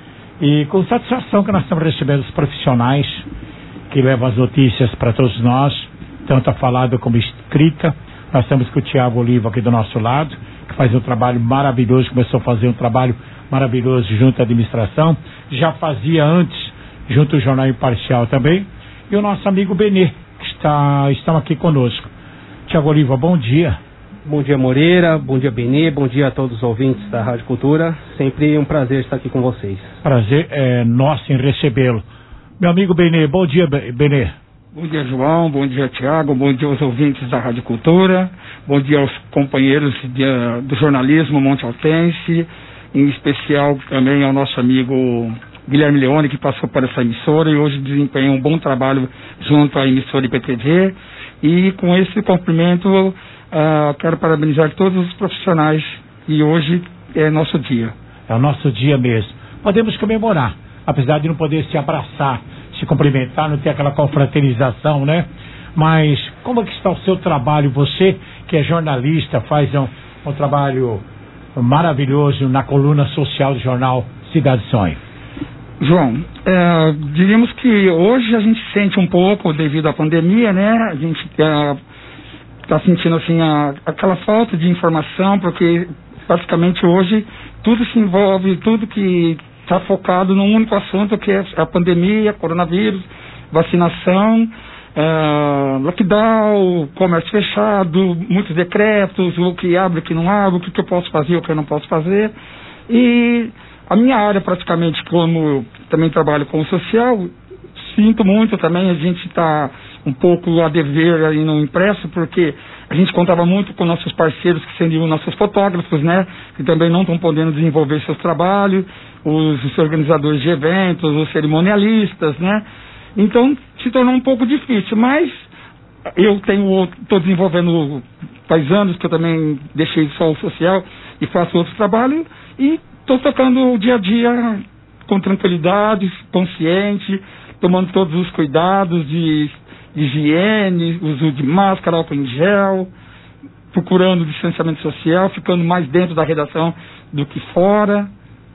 S3: E com satisfação que nós estamos recebendo os profissionais que levam as notícias para todos nós, tanto a falada como escrita. Nós estamos com o Tiago Oliva aqui do nosso lado, que faz um trabalho maravilhoso, começou a fazer um trabalho maravilhoso junto à administração, já fazia antes junto ao Jornal Imparcial também, e o nosso amigo Benê, que está, estão aqui conosco. Tiago Oliva, bom dia.
S11: Bom dia, Moreira, bom dia, Benê, bom dia a todos os ouvintes da Rádio Cultura. Sempre um prazer estar aqui com vocês.
S3: Prazer é nosso em recebê-lo. Meu amigo Benê, bom dia, Benê.
S12: Bom dia, João, bom dia, Tiago, bom dia aos ouvintes da Rádio Cultura, bom dia aos companheiros de, do jornalismo Monte Altense, em especial também ao nosso amigo Guilherme Leone, que passou por essa emissora e hoje desempenha um bom trabalho junto à emissora I P T V. E com esse cumprimento, uh, quero parabenizar todos os profissionais e hoje é nosso dia.
S3: É o nosso dia mesmo. Podemos comemorar, apesar de não poder se abraçar, se cumprimentar, não ter aquela confraternização, né? Mas como é que está o seu trabalho? Você que é jornalista, faz um, um trabalho maravilhoso na coluna social do jornal Cidade Sonho.
S12: João, é, diríamos que hoje a gente sente um pouco devido à pandemia, né? A gente está sentindo assim a, aquela falta de informação, porque praticamente hoje tudo se envolve, tudo que está focado num único assunto, que é a pandemia, coronavírus, vacinação, é, lockdown, comércio fechado, muitos decretos, o que abre, o que não abre, o que eu posso fazer, o que eu não posso fazer. E a minha área, praticamente, como eu também trabalho com o social, sinto muito também, a gente está um pouco a dever aí no impresso, porque a gente contava muito com nossos parceiros, que seriam nossos fotógrafos, né, que também não estão podendo desenvolver seus trabalhos, os, os organizadores de eventos, os cerimonialistas, né, então se tornou um pouco difícil, mas eu tenho, estou desenvolvendo, faz anos que eu também deixei só o social e faço outros trabalhos, e estou tocando o dia a dia com tranquilidade, consciente, tomando todos os cuidados de, de higiene, uso de máscara, álcool em gel, procurando distanciamento social, ficando mais dentro da redação do que fora.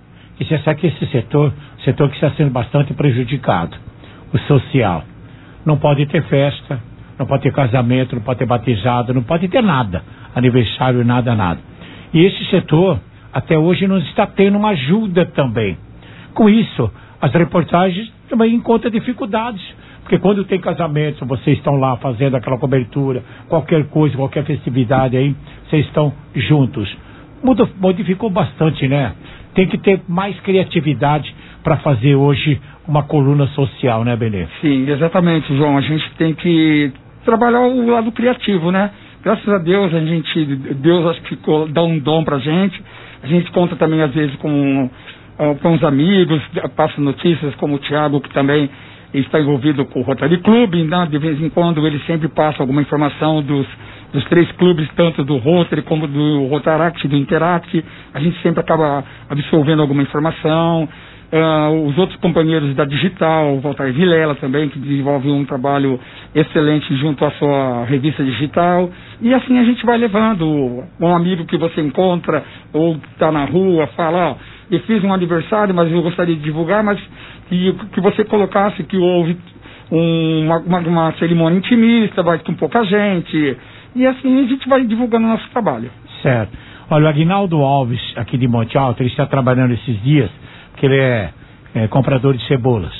S3: E você sabe que esse setor, setor que está sendo bastante prejudicado, o social. Não pode ter festa, não pode ter casamento, não pode ter batizado, não pode ter nada, aniversário, nada, nada. E esse setor até hoje não está tendo uma ajuda também. Com isso, as reportagens também encontram dificuldades, porque quando tem casamento, vocês estão lá fazendo aquela cobertura, qualquer coisa, qualquer festividade aí, vocês estão juntos. Modificou bastante, né? Tem que ter mais criatividade para fazer hoje uma coluna social, né, Benê?
S12: Sim, exatamente, João. A gente tem que trabalhar o lado criativo, né? Graças a Deus, a gente, Deus acho que dá um dom pra gente. A gente conta também, às vezes, com, com os amigos, passa notícias, como o Tiago, que também está envolvido com o Rotary Club, né? De vez em quando ele sempre passa alguma informação dos, dos três clubes, tanto do Rotary como do Rotaract, do Interact. A gente sempre acaba absorvendo alguma informação. Uh, os outros companheiros da Digital, o Walter Vilela também, que desenvolve um trabalho excelente junto à sua revista digital, e assim a gente vai levando. Um amigo que você encontra ou está na rua, fala, ó, eu fiz um aniversário, mas eu gostaria de divulgar, mas que, que você colocasse que houve um, uma, uma, uma cerimônia intimista, vai com pouca gente, e assim a gente vai divulgando o nosso trabalho.
S3: Certo. Olha, o Aguinaldo Alves, aqui de Monte Alto, ele está trabalhando esses dias, porque ele é, é comprador de cebolas.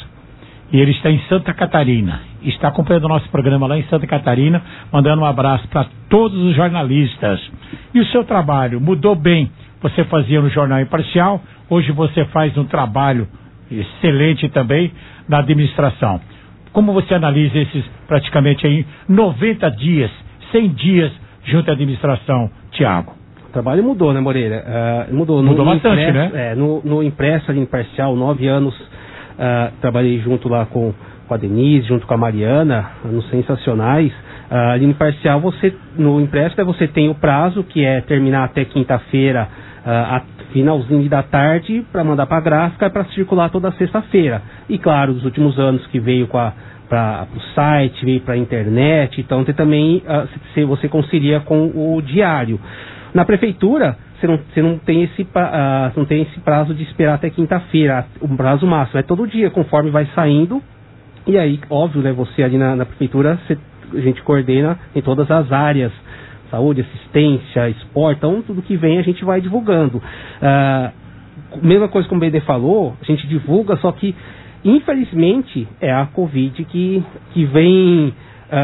S3: E ele está em Santa Catarina. Está acompanhando o nosso programa lá em Santa Catarina, mandando um abraço para todos os jornalistas. E o seu trabalho mudou bem? Você fazia no Jornal Imparcial, hoje você faz um trabalho excelente também na administração. Como você analisa esses praticamente aí noventa dias, cem dias junto à administração, Tiago?
S11: O trabalho mudou, né, Moreira? Uh, mudou.
S3: Mudou
S11: no,
S3: bastante,
S11: no impresso,
S3: né?
S11: É, no, no impresso ali imparcial, nove anos, uh, trabalhei junto lá com, com a Denise, junto com a Mariana, nos Sensacionais. Uh, ali no imparcial, você, no impresso, né, você tem o prazo, que é terminar até quinta-feira, uh, a finalzinho da tarde, para mandar para a gráfica e para circular toda sexta-feira. E claro, dos últimos anos que veio com a para o site, veio para a internet, então tem também, uh, se você concilia com o diário. Na prefeitura, você não, você não, tem esse, uh, não tem esse prazo de esperar até quinta-feira, o prazo máximo, é todo dia, conforme vai saindo, e aí, óbvio, né, você ali na, na prefeitura, você, a gente coordena em todas as áreas, saúde, assistência, esporte, então tudo que vem a gente vai divulgando. Uh, mesma coisa como o B D falou, a gente divulga, só que infelizmente é a Covid que, que vem uh,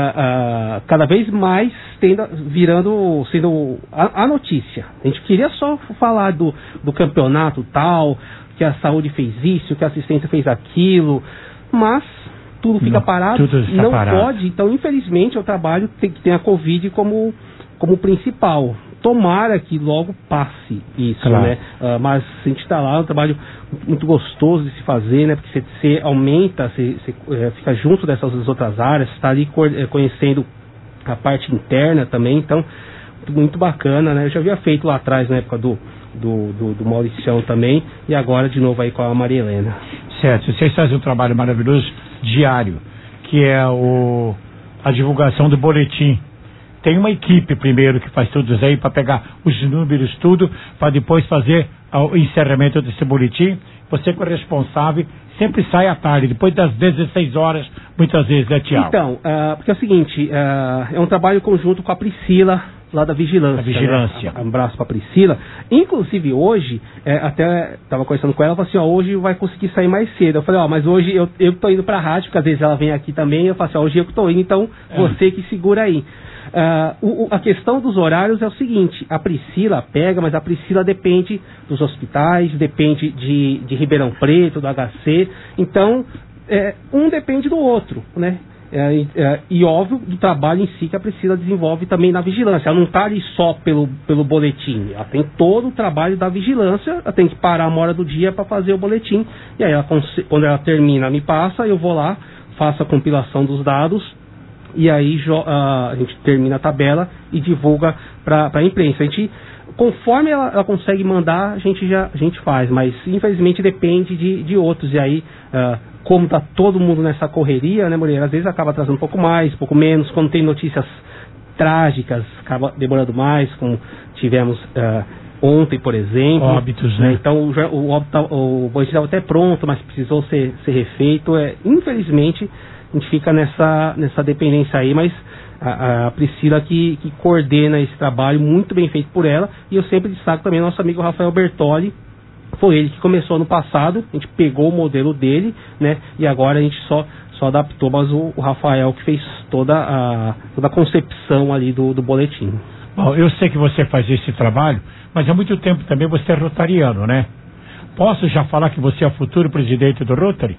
S11: uh, cada vez mais tendo, virando, sendo a, a notícia. A gente queria só falar do, do campeonato tal, que a saúde fez isso, que a assistência fez aquilo, mas tudo fica não, parado, tudo não parado. Pode, então infelizmente o trabalho tem que ter a Covid como, como principal. Tomara que logo passe isso, claro. Né? Uh, mas a gente está lá, é um trabalho muito gostoso de se fazer, né? Porque você, você aumenta, você, você é, fica junto dessas outras áreas, está ali conhecendo a parte interna também, então muito bacana, né? Eu já havia feito lá atrás, na época do, do, do, do Mauricião também, e agora de novo aí com a Maria Helena.
S3: Certo, vocês fazem um trabalho maravilhoso diário, que é o, a divulgação do boletim. Tem uma equipe primeiro que faz tudo isso aí para pegar os números, tudo, para depois fazer o encerramento desse boletim. Você que é responsável, sempre sai à tarde, depois das dezesseis horas, muitas vezes, né, Tiago?
S11: Então, uh, porque é o seguinte, uh, é um trabalho conjunto com a Priscila, lá da Vigilância.
S3: A Vigilância.
S11: Né? Um abraço para a Priscila. Inclusive hoje, é, até estava conversando com ela, ela falou assim, ó, hoje vai conseguir sair mais cedo. Eu falei, ó, mas hoje eu, eu tô indo para a rádio, porque às vezes ela vem aqui também, eu falo assim, ó, hoje eu que tô indo, então é. Você que segura aí. Uh, o, a questão dos horários é o seguinte, a Priscila pega, mas a Priscila depende dos hospitais, depende de, de Ribeirão Preto, do H C, então é, um depende do outro, né? É, é, e óbvio do trabalho em si que a Priscila desenvolve também na vigilância. Ela não está ali só pelo, pelo boletim, ela tem todo o trabalho da vigilância, ela tem que parar uma hora do dia para fazer o boletim, e aí ela, quando ela termina, me passa, eu vou lá, faço a compilação dos dados, e aí uh, a gente termina a tabela e divulga para a imprensa. A gente, conforme ela, ela consegue mandar, a gente já a gente faz, mas infelizmente depende de, de outros. E aí, uh, como está todo mundo nessa correria, né, Moreira? Às vezes acaba atrasando um pouco mais, um pouco menos. Quando tem notícias trágicas, acaba demorando mais, como tivemos uh, ontem, por exemplo.
S3: Óbitos, né?
S11: Então o, o, o, o boletim estava até pronto, mas precisou ser, ser refeito. É, infelizmente, a gente fica nessa, nessa dependência aí, mas a, a Priscila que, que coordena esse trabalho, muito bem feito por ela, e eu sempre destaco também nosso amigo Rafael Bertoli, foi ele que começou no passado, a gente pegou o modelo dele, né, e agora a gente só, só adaptou, mas o, o Rafael que fez toda a, toda a concepção ali do, do boletim.
S3: Bom, eu sei que você faz esse trabalho, mas há muito tempo também você é rotariano, né? Posso já falar que você é o futuro presidente do Rotary?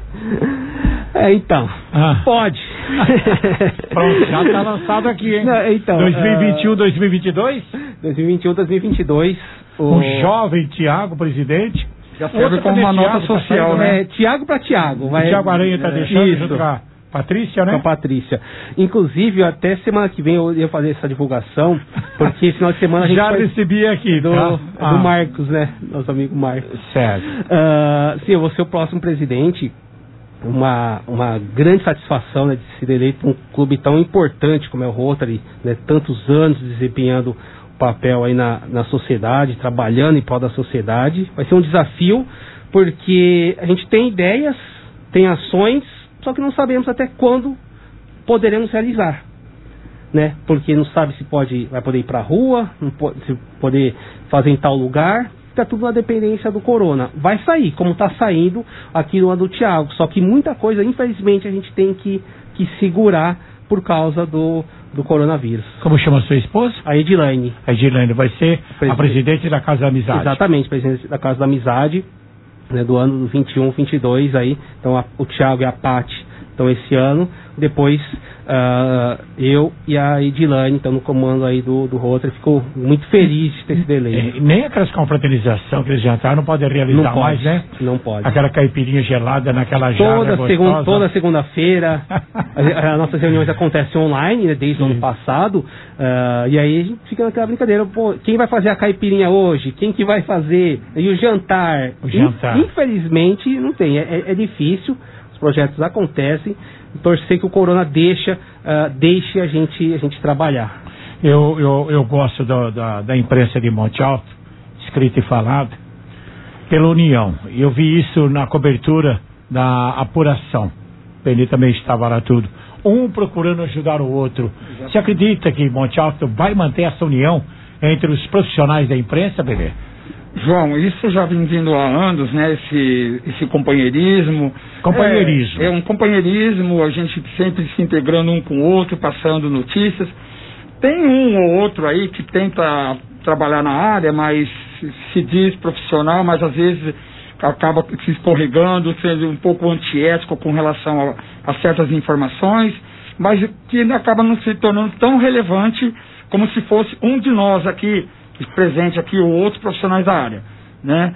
S11: É, então, ah. Pode.
S3: Pronto, já está lançado aqui, hein?
S11: Não, então,
S3: dois mil e vinte e um, uh... dois mil e vinte e dois?
S11: dois mil e vinte e um, dois mil e vinte e dois.
S3: O, o jovem Tiago, presidente.
S12: Já serve como uma nota Thiago, social, tá, né?
S11: É, Tiago para Tiago.
S3: O Tiago Aranha está é, deixando isso. Junto com a Patrícia, né?
S11: Com a Patrícia. Inclusive, até semana que vem eu ia fazer essa divulgação, porque esse final de semana a gente
S3: já
S11: faz...
S3: recebi aqui,
S11: do,
S3: tá? ah.
S11: do Marcos, né? Nosso amigo Marcos.
S3: Certo.
S11: Uh, sim, eu vou ser o próximo presidente. Uma, uma grande satisfação, né, de ser eleito um clube tão importante como é o Rotary, né, tantos anos desempenhando o papel aí na, na sociedade, trabalhando em prol da sociedade. Vai ser um desafio, porque a gente tem ideias, tem ações, só que não sabemos até quando poderemos realizar. né? Porque não sabe se pode, vai poder ir para a rua, não pode, se poder fazer em tal lugar. Está tudo na dependência do corona. Vai sair, como está saindo aqui no ano do Thiago. Só que muita coisa, infelizmente, a gente tem que, que segurar por causa do, do coronavírus.
S3: Como chama a sua esposa?
S11: A Edilane.
S3: A Edilane vai ser presidente. a presidente da Casa da Amizade.
S11: Exatamente, presidente da Casa da Amizade, né, do ano vinte e um, vinte e dois aí. Então a, o Thiago e a Paty estão esse ano. Depois uh, eu e a Edilane estão no comando aí do, do Rotary. Fico muito feliz de ter sido eleito.
S3: É, nem aquelas confraternização, aqueles jantar não podem realizar
S11: não
S3: mais,
S11: pode,
S3: né?
S11: Não pode.
S3: Aquela caipirinha gelada naquela jarra
S11: toda segun, Toda segunda-feira as nossas reuniões acontecem online, né, desde o ano passado. Uh, e aí a gente fica naquela brincadeira. Pô, quem vai fazer a caipirinha hoje? Quem que vai fazer? E o jantar?
S3: O jantar.
S11: Infelizmente não tem. É, é difícil. Os projetos acontecem. Torcer que o corona deixa, uh, deixe a gente, a gente trabalhar.
S3: Eu, eu, eu gosto do, da, da imprensa de Monte Alto, escrita e falada, pela união. Eu vi isso na cobertura da apuração. O Beni também estava lá tudo. Um procurando ajudar o outro. Você acredita que Monte Alto vai manter essa união entre os profissionais da imprensa, Beni?
S12: João, isso já vem vindo há anos, né? Esse, esse companheirismo.
S3: Companheirismo.
S12: É, é um companheirismo, a gente sempre se integrando um com o outro, passando notícias. Tem um ou outro aí que tenta trabalhar na área, mas se diz profissional, mas às vezes acaba se escorregando, sendo um pouco antiético com relação a, a certas informações, mas que acaba não se tornando tão relevante como se fosse um de nós aqui, presente aqui, ou outros profissionais da área, né?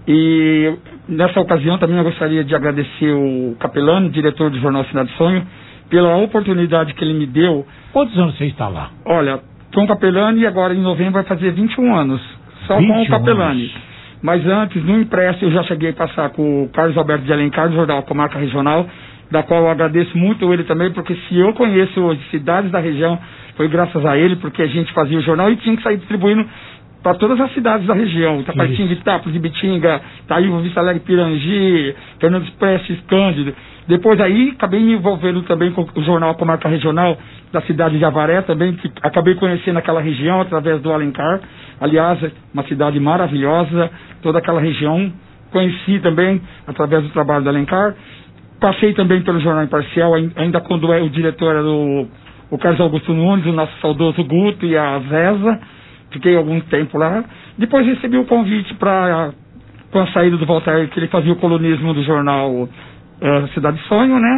S12: E nessa ocasião também eu gostaria de agradecer o Capelani, diretor do Jornal Cidade Sonho, pela oportunidade que ele me deu.
S3: Quantos anos você está lá?
S12: Olha, com o Capelani, agora em novembro vai fazer vinte e um anos, só com o Capelani. Anos. Mas antes, no impresso, eu já cheguei a passar com o Carlos Alberto de Alencar, do Jornal Comarca Regional, da qual eu agradeço muito ele também, porque se eu conheço as cidades da região, foi graças a ele, porque a gente fazia o jornal e tinha que sair distribuindo para todas as cidades da região, Itapatinga, Itápolis, Ibitinga, Taíba, Vista Alegre, Pirangi, Fernando Prestes, Cândido. Depois aí, acabei me envolvendo também com o jornal Comarca Regional da cidade de Avaré, também, que acabei conhecendo aquela região através do Alencar. Aliás, uma cidade maravilhosa, toda aquela região, conheci também através do trabalho do Alencar. Passei também pelo Jornal Imparcial, ainda quando o diretor era o, o Carlos Augusto Nunes, o nosso saudoso Guto e a Zeza. Fiquei algum tempo lá. Depois recebi o convite para, com a saída do Voltaire, que ele fazia o colunismo do jornal uh, Cidade Sonho, né?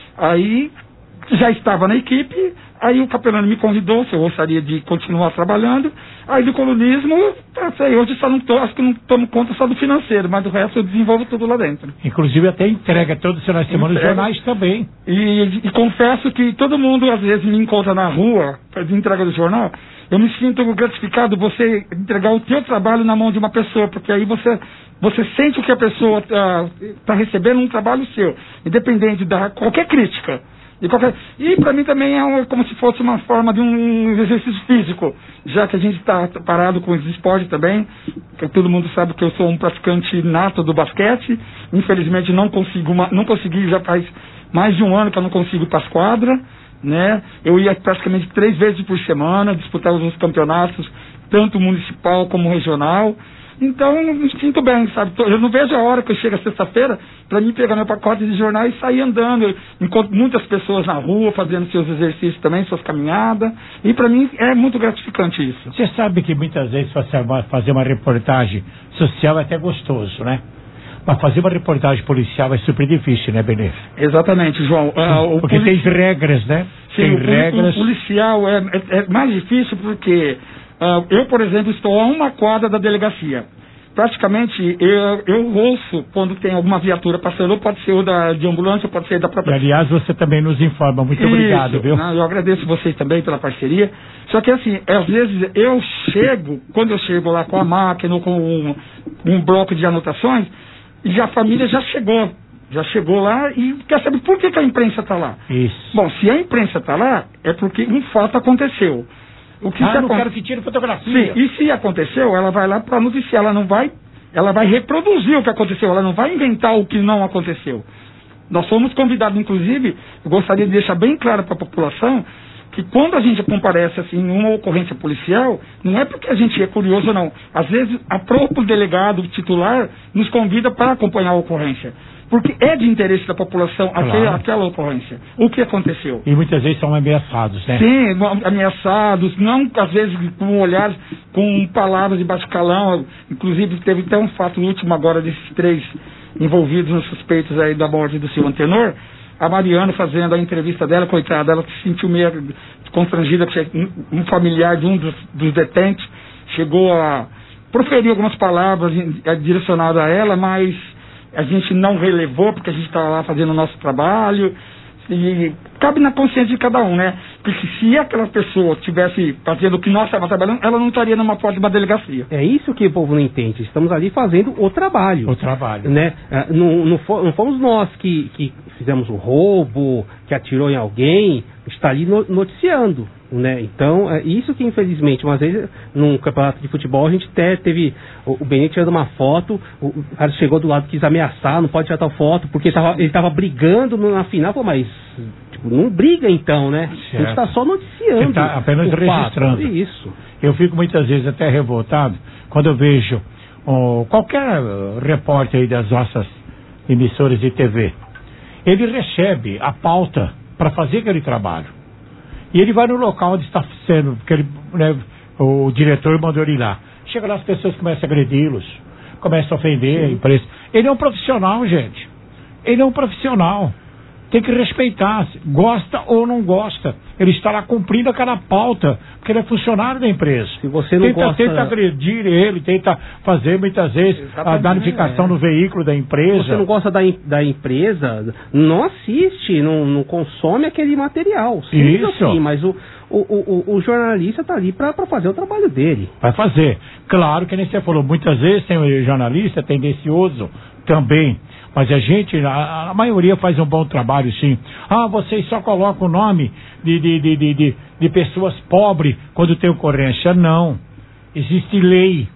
S12: Aí já estava na equipe, aí o Capelani me convidou se eu gostaria de continuar trabalhando. Aí do colunismo, sei, hoje só não tô, acho que não tomo conta só do financeiro, mas do resto eu desenvolvo tudo lá dentro.
S3: Inclusive até entrega todo final de semana os jornais também.
S12: E, e confesso que todo mundo às vezes me encontra na rua, faz entrega do jornal. Eu me sinto gratificado você entregar o teu trabalho na mão de uma pessoa, porque aí você, você sente que a pessoa está tá recebendo um trabalho seu, independente da qualquer crítica. De qualquer... E para mim também é um, como se fosse uma forma de um exercício físico, já que a gente está parado com os esportes também, que todo mundo sabe que eu sou um praticante nato do basquete, infelizmente não consigo, não consegui, já faz mais de um ano que eu não consigo ir para as quadras, né? Eu ia praticamente três vezes por semana, disputar os campeonatos, tanto municipal como regional. Então, eu me sinto bem, sabe? Eu não vejo a hora que eu chego sexta-feira para mim pegar meu pacote de jornal e sair andando. Eu encontro muitas pessoas na rua fazendo seus exercícios também, suas caminhadas. E para mim é muito gratificante isso.
S3: Você sabe que muitas vezes fazer uma reportagem social é até gostoso, né? Mas fazer uma reportagem policial é super difícil, né, Benê?
S12: Exatamente, João. Uh,
S3: porque polici... tem regras, né?
S12: Sim,
S3: tem
S12: o,
S3: regras.
S12: O policial é, é, é mais difícil porque uh, eu, por exemplo, estou a uma quadra da delegacia. Praticamente, eu, eu ouço quando tem alguma viatura passando, ou pode ser o da, de ambulância, ou pode ser da própria...
S3: E, aliás, você também nos informa. Muito Isso, obrigado, viu?
S12: Não, eu agradeço vocês também pela parceria. Só que, assim, às vezes eu chego, quando eu chego lá com a máquina, ou com um, um bloco de anotações, e a família já chegou, já chegou lá e quer saber por que, que a imprensa está lá.
S3: Isso.
S12: Bom, se a imprensa está lá, é porque um fato aconteceu. O que
S3: ah,
S12: se
S3: não
S12: aconte...
S3: quero que tire fotografia.
S12: Sim, e se aconteceu, ela vai lá para noticiar, ela não vai, ela vai reproduzir o que aconteceu, ela não vai inventar o que não aconteceu. Nós fomos convidados, inclusive, eu gostaria de deixar bem claro para a população, que quando a gente comparece assim numa ocorrência policial, não é porque a gente é curioso, não. Às vezes, a próprio delegado titular nos convida para acompanhar a ocorrência. Porque é de interesse da população
S3: Claro.
S12: aquela, aquela ocorrência. O que aconteceu?
S3: E muitas vezes são ameaçados, né?
S12: Sim, ameaçados, não às vezes com olhares, com palavras de baixo calão. Inclusive, teve até um fato último agora desses três envolvidos nos suspeitos aí da morte do seu Antenor. A Mariana fazendo a entrevista dela, coitada, ela se sentiu meio constrangida, porque um familiar de um dos, dos detentes chegou a proferir algumas palavras direcionadas a ela, mas a gente não relevou, porque a gente estava lá fazendo o nosso trabalho, e cabe na consciência de cada um, né? Porque se aquela pessoa estivesse fazendo o que nós estávamos trabalhando, ela não estaria numa porta de uma delegacia.
S11: É isso que o povo não entende. Estamos ali fazendo o trabalho.
S3: O trabalho.
S11: Né? Ah, não, não, fo- não fomos nós que, que fizemos o roubo, que atirou em alguém, está ali no- noticiando. Né? Então, é isso que infelizmente, uma vez num campeonato de futebol, a gente até teve o, o Benito tirando uma foto, o, o cara chegou do lado, quis ameaçar, não pode tirar tal foto, porque tava, ele estava brigando no- na final, falou, mas tipo, não briga então, né? A gente está só noticiando.
S3: Você tá apenas
S11: o
S3: registrando.
S11: fato. Isso.
S3: Eu fico muitas vezes até revoltado quando eu vejo oh, qualquer uh, repórter aí das nossas emissoras de T V. Ele recebe a pauta para fazer aquele trabalho. E ele vai no local onde está sendo, porque ele, né, o diretor mandou ele ir lá. Chega lá, as pessoas começam a agredi-los, começam a ofender a imprensa. Ele é um profissional, gente. Ele é um profissional. Tem que respeitar, gosta ou não gosta. Ele está lá cumprindo aquela pauta, porque ele é funcionário da empresa.
S11: Se você não
S3: tenta,
S11: gosta...
S3: tenta agredir ele, tenta fazer muitas vezes a danificação
S11: é.
S3: no veículo da empresa.
S11: Se você não gosta da, em- da empresa, não assiste, não, não consome aquele material. Simples
S3: Isso.
S11: assim, mas o, o, o, o jornalista está ali para fazer o trabalho dele.
S3: Vai fazer. Claro que nem você falou, muitas vezes tem um jornalista tendencioso também. Mas a gente, a, a maioria faz um bom trabalho, sim. Ah, vocês só colocam o nome de, de, de, de, de, de pessoas pobres quando tem ocorrência. Não. Existe lei.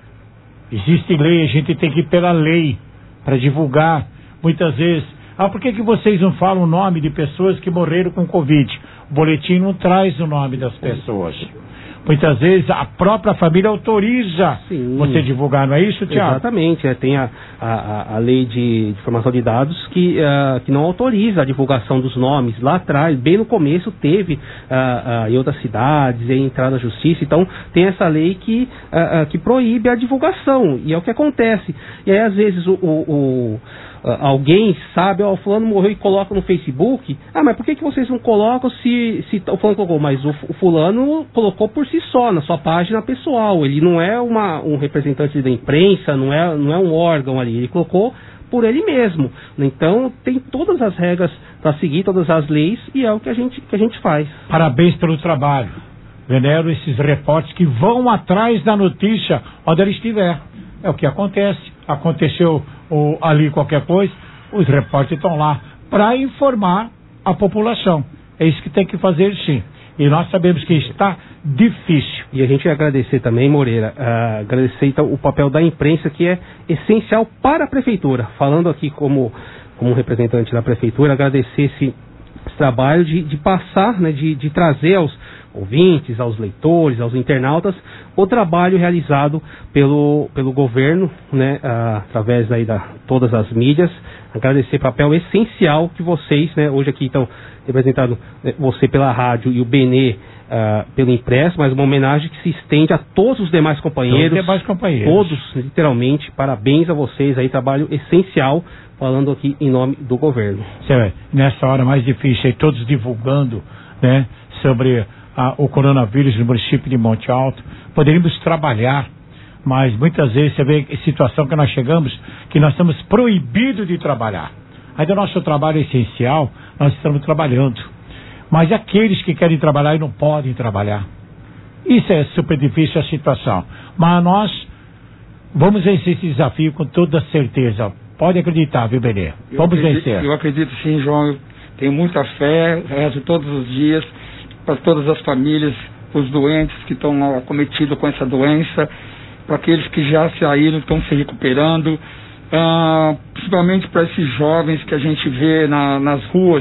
S3: Existe lei, a gente tem que ir pela lei para divulgar. Muitas vezes, ah, por que, que vocês não falam o nome de pessoas que morreram com Covid? O boletim não traz o nome das pessoas. Muitas vezes a própria família autoriza
S11: Sim.
S3: você divulgar, não é isso, Tiago?
S11: Exatamente, é, tem a, a, a lei de, de formação de dados que, uh, que não autoriza a divulgação dos nomes. Lá atrás, bem no começo, teve uh, uh, em outras cidades, em entrar na justiça, então tem essa lei que, uh, uh, que proíbe a divulgação, e é o que acontece. E aí, às vezes, o... o, o Uh, alguém sabe, ó, o fulano morreu e coloca no Facebook. Ah, mas por que, que vocês não colocam se, se o fulano colocou? Mas o, o fulano colocou por si só, na sua página pessoal. Ele não é uma, um representante da imprensa, não é, não é um órgão ali. Ele colocou por ele mesmo. Então, tem todas as regras para seguir, todas as leis, e é o que a gente, que a gente faz.
S3: Parabéns pelo trabalho. Venero esses repórteres que vão atrás da notícia onde ela estiver. É o que acontece. Aconteceu ou, ali qualquer coisa, os repórteres estão lá para informar a população. É isso que tem que fazer, sim. E nós sabemos que está difícil.
S11: E a gente vai agradecer também, Moreira, uh, agradecer então o papel da imprensa, que é essencial para a prefeitura. Falando aqui como, como representante da prefeitura, agradecer esse, esse trabalho de, de passar, né, de, de trazer aos ouvintes, aos leitores, aos internautas, o trabalho realizado pelo, pelo governo, né, uh, através aí da todas as mídias. Agradecer o papel essencial que vocês, né, hoje aqui estão representando, né, você pela rádio e o Benê uh, pelo impresso, mas uma homenagem que se estende a todos os demais companheiros.
S3: Todos os demais companheiros.
S11: Todos, literalmente, parabéns a vocês aí, trabalho essencial, falando aqui em nome do governo.
S3: Cê, nessa hora mais difícil, aí, todos divulgando, né, sobre a, o coronavírus no município de Monte Alto. Poderíamos trabalhar, mas muitas vezes você vê a situação que nós chegamos, que nós estamos proibidos de trabalhar. Ainda o nosso trabalho é essencial, nós estamos trabalhando. Mas aqueles que querem trabalhar e não podem trabalhar, isso é super difícil a situação. Mas nós vamos vencer esse desafio com toda certeza. Pode acreditar, viu, Benê? Vamos
S12: eu acredito,
S3: vencer.
S12: Eu acredito sim, João. Eu tenho muita fé, rezo todos os dias para todas as famílias, os doentes que estão acometidos com essa doença, para aqueles que já saíram, estão se recuperando, ah, principalmente para esses jovens que a gente vê na, nas ruas,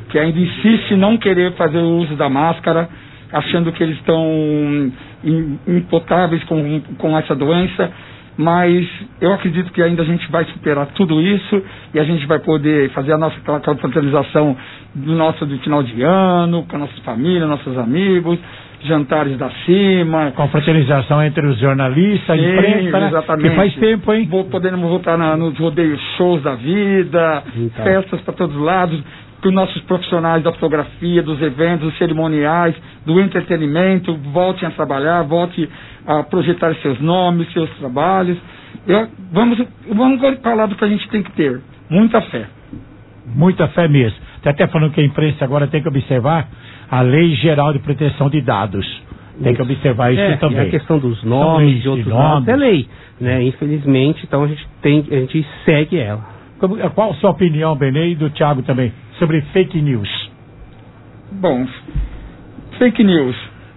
S12: que ainda insiste em não querer fazer o uso da máscara, achando que eles estão impotáveis com, com essa doença, mas eu acredito que ainda a gente vai superar tudo isso e a gente vai poder fazer a nossa confraternização do nosso do final de ano, com a nossa família, nossos amigos, jantares da cima.
S3: Confraternização entre os jornalistas, a imprensa,
S12: exatamente.
S3: Que faz tempo, hein?
S12: Vou, podemos voltar na, nos rodeios shows da vida, então. Festas para todos os lados, que os nossos profissionais da fotografia, dos eventos, dos cerimoniais, do entretenimento, voltem a trabalhar, voltem a projetar seus nomes, seus trabalhos. Eu, vamos, vamos falar do que a gente tem que ter. Muita fé.
S3: Muita fé mesmo. Está até falando que a imprensa agora tem que observar a Lei Geral de Proteção de Dados. Tem que observar isso
S11: é,
S3: também.
S11: E a questão dos nomes, de outros dados, é lei. Né? Infelizmente, então a gente, tem, a gente segue ela.
S3: Qual a sua opinião, Benê, e do Thiago também, sobre fake news?
S12: Bom, fake news.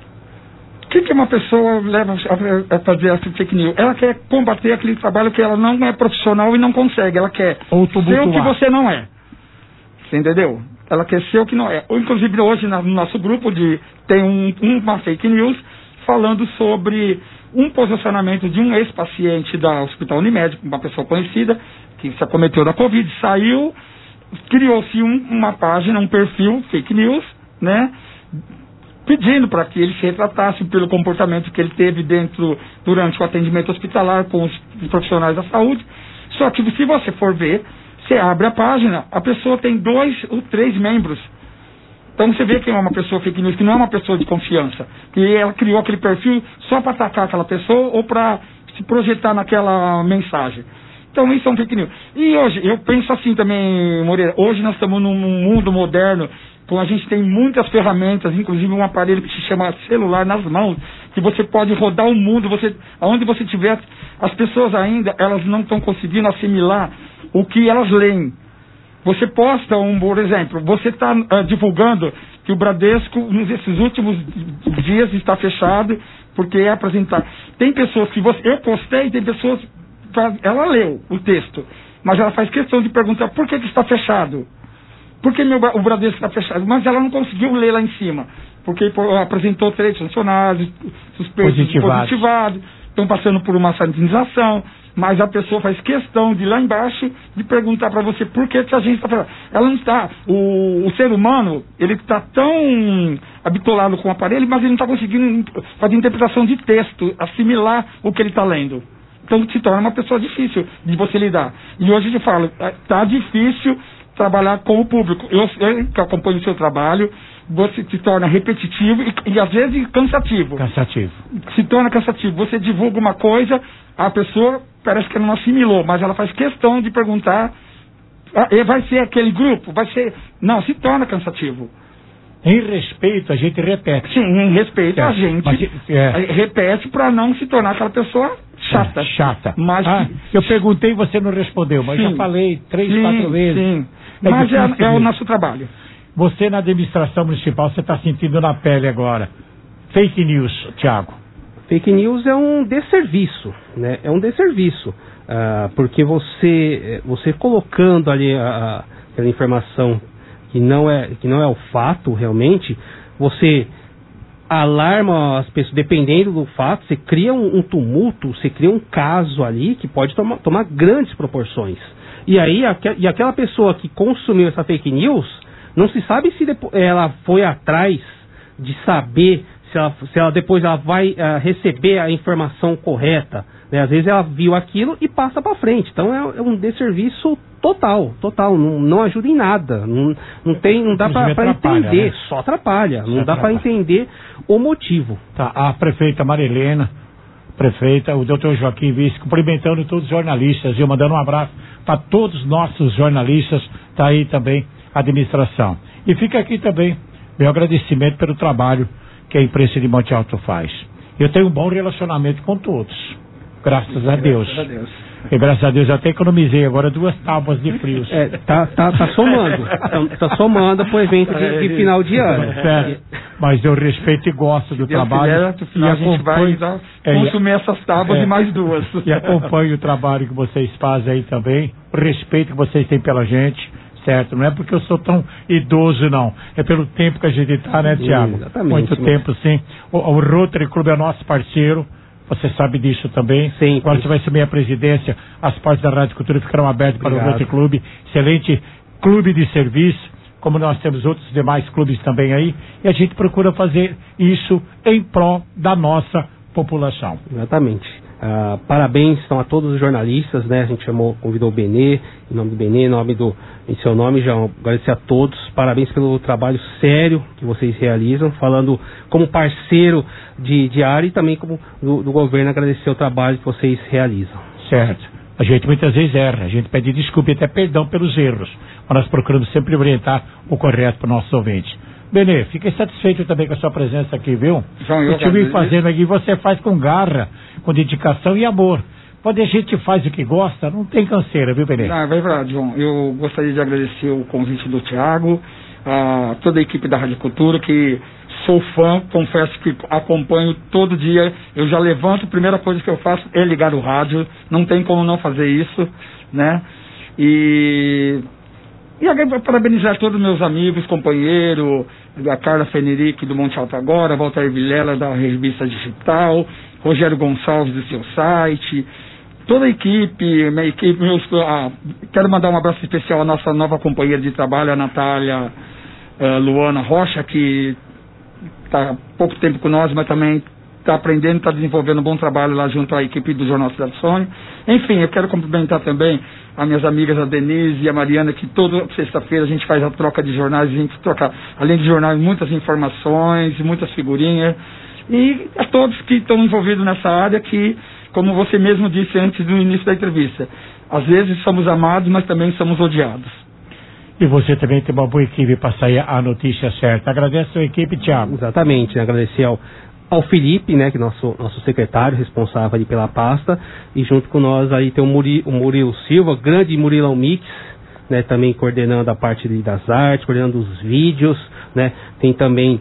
S12: O que, que uma pessoa leva a fazer essa fake news? Ela quer combater aquele trabalho que ela não é profissional e não consegue. Ela quer ser o que você não é. Você entendeu? Ela quer ser o que não é. Inclusive hoje no nosso grupo de, tem um, uma fake news falando sobre um posicionamento de um ex-paciente da Hospital Unimed, uma pessoa conhecida, que se acometeu da Covid, saiu, criou-se um, uma página, um perfil fake news, né? Pedindo para que ele se retratasse pelo comportamento que ele teve dentro, durante o atendimento hospitalar com os profissionais da saúde. Só que se você for ver, você abre a página, a pessoa tem dois ou três membros. Então você vê que é uma pessoa fake news, que não é uma pessoa de confiança, que ela criou aquele perfil só para atacar aquela pessoa ou para se projetar naquela mensagem. Então isso é um fake news. E hoje, eu penso assim também, Moreira, hoje nós estamos num mundo moderno, então a gente tem muitas ferramentas, inclusive um aparelho que se chama celular nas mãos, que você pode rodar o mundo, você, aonde você estiver. As pessoas ainda, elas não estão conseguindo assimilar o que elas leem. Você posta um, por exemplo, você está uh, divulgando que o Bradesco, nesses últimos dias, está fechado, porque é apresentar. Tem pessoas que você, eu postei, tem pessoas, ela leu o texto, mas ela faz questão de perguntar por que, que está fechado. Por que meu, o Bradesco está fechado? Mas ela não conseguiu ler lá em cima, porque pô, apresentou três funcionários, suspeitos
S3: positivados,
S12: positivados, estão passando por uma sanitização, mas a pessoa faz questão de lá embaixo de perguntar para você por que, que a gente está fechado. Ela não está, o, o ser humano, ele está tão habitolado com o aparelho, mas ele não está conseguindo fazer interpretação de texto, assimilar o que ele está lendo. Então se torna uma pessoa difícil de você lidar. E hoje eu falo, está difícil trabalhar com o público. Eu, eu que acompanho o seu trabalho, você se torna repetitivo e, e às vezes cansativo.
S3: Cansativo.
S12: Se torna cansativo. Você divulga uma coisa, a pessoa parece que ela não assimilou, mas ela faz questão de perguntar, ah, vai ser aquele grupo? Vai ser... Não, se torna cansativo.
S3: Em respeito, a gente repete.
S12: Sim, em respeito, é, a gente
S3: mas, é.
S12: repete para não se tornar aquela pessoa chata.
S3: É, chata.
S12: Mas
S3: ah,
S12: que...
S3: Eu perguntei e você não respondeu, mas sim, já falei três,
S12: sim,
S3: quatro vezes.
S12: Sim.
S3: É
S12: mas é, é o nosso trabalho.
S3: Você na administração municipal, você está sentindo na pele agora. Fake news, Thiago.
S11: Fake news é um desserviço, né? É um desserviço. Uh, porque você, você colocando ali a, a, aquela informação que não, é, que não é o fato realmente, você alarma as pessoas, dependendo do fato, você cria um, um tumulto, você cria um caso ali que pode tomar, tomar grandes proporções. E aí, aqu e aquela pessoa que consumiu essa fake news, não se sabe se ela foi atrás de saber se ela, se ela depois ela vai uh, receber a informação correta. Né? Às vezes ela viu aquilo e passa para frente. Então é, é um desserviço total, total. Não, não ajuda em nada. Não, não, tem, não dá para entender, né? Só atrapalha. Só não dá para entender o motivo.
S3: Tá, a prefeita Marilena, prefeita, o doutor Joaquim Vice, cumprimentando todos os jornalistas e mandando um abraço para todos os nossos jornalistas. Está aí também a administração. E fica aqui também meu agradecimento pelo trabalho que a imprensa de Monte Alto faz. Eu tenho um bom relacionamento com todos. Graças a Deus.
S12: Graças a Deus.
S3: E graças a Deus eu até economizei agora duas tábuas de frios.
S11: É, tá, tá, tá somando. Tá, tá somando pro evento de, de final de ano.
S3: É, mas eu respeito e gosto do
S12: Deus
S3: trabalho.
S12: Quiser, final, e a gente vai é, consumir essas tábuas é, e mais duas.
S3: E acompanho o trabalho que vocês fazem aí também. O respeito que vocês têm pela gente. certo? Não é porque eu sou tão idoso, não. É pelo tempo que a gente está, né, Tiago?
S11: Exatamente.
S3: Muito tempo, sim. O, o Rotary Club é nosso parceiro. Você sabe disso também.
S11: Sim.
S3: Agora você vai assumir a presidência. As portas da Rádio Cultura ficarão abertas para o Rotary Club. Excelente clube de serviço, como nós temos outros demais clubes também aí. E a gente procura fazer isso em prol da nossa população.
S11: Exatamente. Uh, parabéns então a todos os jornalistas, né? A gente chamou, convidou o Benê, em nome do Benê, em nome do, em seu nome, já agradecer a todos. Parabéns pelo trabalho sério que vocês realizam, falando como parceiro de, de área e também como do, do governo, agradecer o trabalho que vocês realizam.
S3: Certo. A gente muitas vezes erra, a gente pede desculpa e até perdão pelos erros, mas nós procuramos sempre orientar o correto para o nosso ouvinte. Benê, fiquei satisfeito também com a sua presença aqui, viu?
S12: João, eu
S3: te vi fazendo aqui, você faz com garra, com dedicação e amor. Quando a gente faz o que gosta, não tem canseira, viu, Benê?
S12: Não, é verdade, João. Eu gostaria de agradecer o convite do Tiago, a toda a equipe da Rádio Cultura, que sou fã, confesso que acompanho todo dia. Eu já levanto, a primeira coisa que eu faço é ligar o rádio, não tem como não fazer isso, né? E... E parabenizar todos os meus amigos, companheiros, a Carla Fenerick do Monte Alto Agora, Walter Vilela da Revista Digital, Rogério Gonçalves do seu site, toda a equipe, minha equipe, meus, ah, quero mandar um abraço especial à nossa nova companheira de trabalho, a Natália uh, Luana Rocha, que está há pouco tempo com nós, mas também está aprendendo, está desenvolvendo um bom trabalho lá junto à equipe do Jornal Cidade Sonho. Enfim, eu quero cumprimentar também as minhas amigas, a Denise e a Mariana, que toda sexta-feira a gente faz a troca de jornais, a gente troca, além de jornais, muitas informações, muitas figurinhas, e a todos que estão envolvidos nessa área, que, como você mesmo disse antes do início da entrevista, às vezes somos amados, mas também somos odiados.
S3: E você também tem uma boa equipe para sair a notícia certa. Agradeço a sua equipe, Thiago.
S11: Exatamente, né? Agradecer ao ao Felipe, né, que é nosso, nosso secretário, responsável ali pela pasta, e junto com nós aí tem o, Muri, o Murilo Silva, grande Murilão Mix, né, também coordenando a parte de, das artes, coordenando os vídeos, né, tem também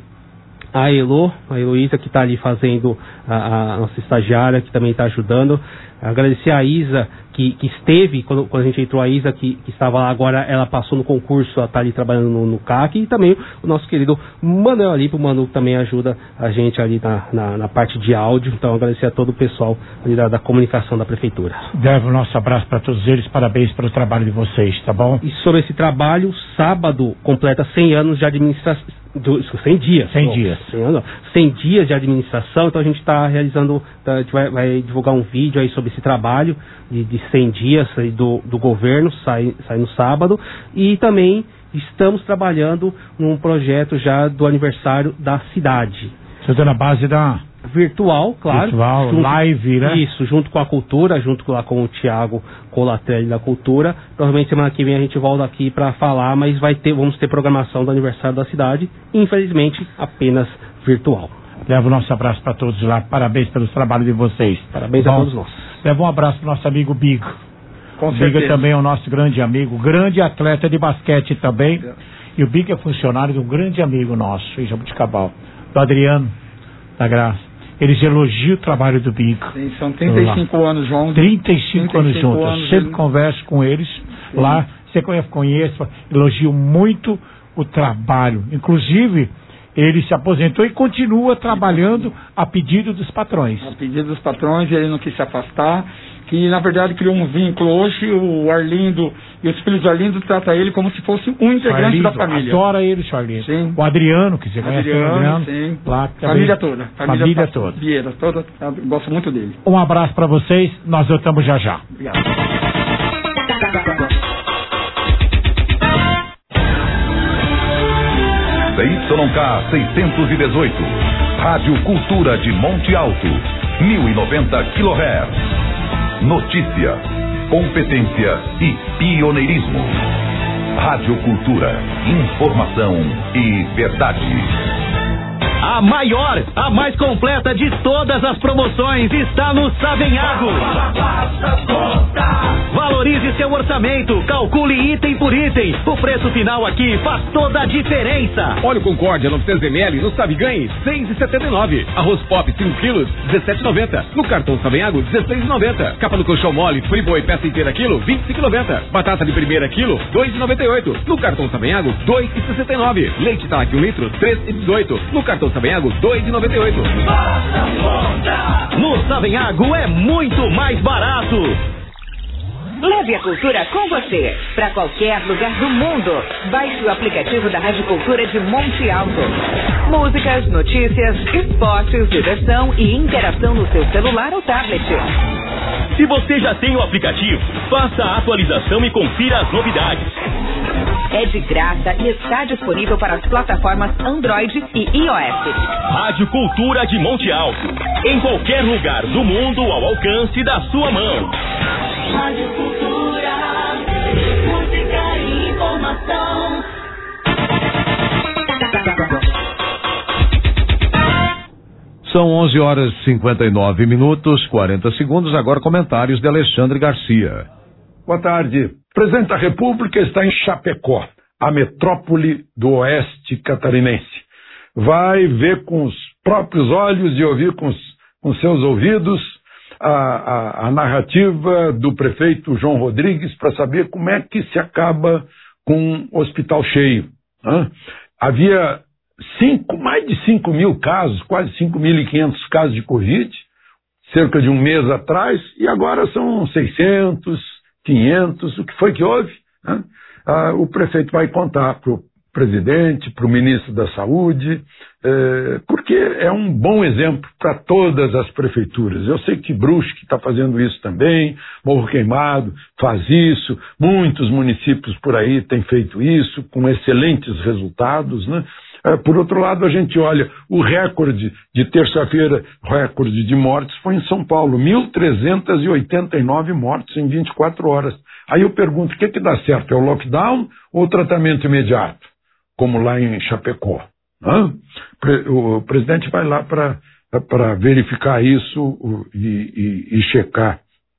S11: a Elo, a Heloísa, que está ali fazendo, a, a nossa estagiária, que também está ajudando. Agradecer a Isa, que, que esteve, quando, quando a gente entrou, a Isa, que, que estava lá agora, ela passou no concurso, ela está ali trabalhando no, no C A C, e também o nosso querido Manuel ali, o Manu também ajuda a gente ali na, na, na parte de áudio. Então, agradecer a todo o pessoal ali da, da comunicação da Prefeitura.
S3: Devo o nosso abraço para todos eles, parabéns pelo trabalho de vocês, tá bom?
S11: E sobre esse trabalho, sábado completa cem anos de administração. Do, cem dias.
S3: cem dias.
S11: cem dias de administração, então a gente está realizando, a gente vai, vai divulgar um vídeo aí sobre esse trabalho de, de cem dias do, do governo, sai, sai no sábado, e também estamos trabalhando num projeto já do aniversário da cidade.
S3: Você está na base da...
S11: Virtual, claro.
S3: Virtual,
S11: junto,
S3: live, né?
S11: Isso, junto com a Cultura, junto lá com o Tiago Colatelli da Cultura. Provavelmente semana que vem a gente volta aqui para falar, mas vai ter, vamos ter programação do aniversário da cidade, infelizmente apenas virtual.
S3: Levo o nosso abraço para todos lá, parabéns pelos trabalhos de vocês.
S11: Parabéns Bom, a todos nós.
S3: Levo um abraço para o nosso amigo Bigo.
S12: Com
S3: o Bigo também é o nosso grande amigo, grande atleta de basquete também. É. E o Bigo é funcionário de um grande amigo nosso, em Jabuticabal, do Adriano da Graça. Eles elogiam o trabalho do Bico.
S12: Sim, são trinta e cinco anos, João.
S3: trinta e cinco anos juntos. Anos, sempre ele... converso com eles. Sim. Lá, você conhece, elogiam muito o trabalho. Inclusive, ele se aposentou e continua trabalhando a pedido dos patrões.
S12: A pedido dos patrões, ele não quis se afastar, que na verdade criou um vínculo. Hoje o Arlindo e os filhos do Arlindo tratam ele como se fosse um integrante
S3: Arlindo,
S12: da família.
S3: Adora ele, o Arlindo. Sim. O Adriano, que você conhece,
S12: Adriano,
S3: o Adriano.
S12: Sim.
S3: Lá,
S12: família toda.
S3: Família, família toda.
S12: Vieira, toda. Eu gosto muito dele.
S3: Um abraço para vocês, nós voltamos já já.
S12: Obrigado.
S1: C Y K seiscentos e dezoito, Rádio Cultura de Monte Alto, mil e noventa quilohertz. Notícia, competência e pioneirismo. Rádio Cultura, informação e verdade.
S5: A
S13: A maior, a mais completa de todas as promoções está no Savenhago. Valorize seu orçamento, calcule item por item. O preço final aqui faz toda a diferença.
S6: Óleo Concórdia novecentos mililitros no Saviganhe, seis e setenta e nove. Arroz Pop cinco quilos, dezessete e noventa. No cartão Savenhago, dezesseis e noventa. Capa do colchão mole, Friboi peça inteira quilo, vinte e cinco e noventa. Batata de primeira quilo, dois e noventa e oito. No cartão Savenhago, dois e sessenta e nove. Leite Tac um litro, três e dezoito. No cartão Savenhago, dois e noventa e oito.
S13: No Savenhago é muito mais barato.
S14: Leve a cultura com você para qualquer lugar do mundo. Baixe o aplicativo da Rádio Cultura de Monte Alto. Músicas, notícias, esportes, diversão e interação no seu celular ou tablet.
S13: Se você já tem o aplicativo, faça a atualização e confira as novidades.
S14: É de graça e está disponível para as plataformas Android e iOS.
S13: Rádio Cultura de Monte Alto. Em qualquer lugar do mundo ao alcance da sua mão.
S4: Rádio Cultura, música e informação.
S2: São onze horas e cinquenta e nove minutos, quarenta segundos. Agora comentários de Alexandre Garcia.
S15: Boa tarde. O presidente da República está em Chapecó, a metrópole do oeste catarinense. Vai ver com os próprios olhos e ouvir com, os, com seus ouvidos a, a, a narrativa do prefeito João Rodrigues para saber como é que se acaba com o hospital cheio. Né? Havia cinco, mais de cinco mil casos, quase cinco mil e quinhentos casos de Covid, cerca de um mês atrás, e agora são seiscentos, quinhentos, o que foi que houve? Né? Ah, o prefeito vai contar para o presidente, para o ministro da Saúde, eh, porque é um bom exemplo para todas as prefeituras. Eu sei que Brusque está fazendo isso também, Morro Queimado faz isso, muitos municípios por aí têm feito isso, com excelentes resultados, né? Eh, por outro lado, a gente olha, o recorde de terça-feira, recorde de mortes foi em São Paulo, mil trezentos e oitenta e nove mortes em vinte e quatro horas. Aí eu pergunto, o que que dá certo? É o lockdown ou o tratamento imediato? Como lá em Chapecó. Né? O presidente vai lá para verificar isso e, e, e checar.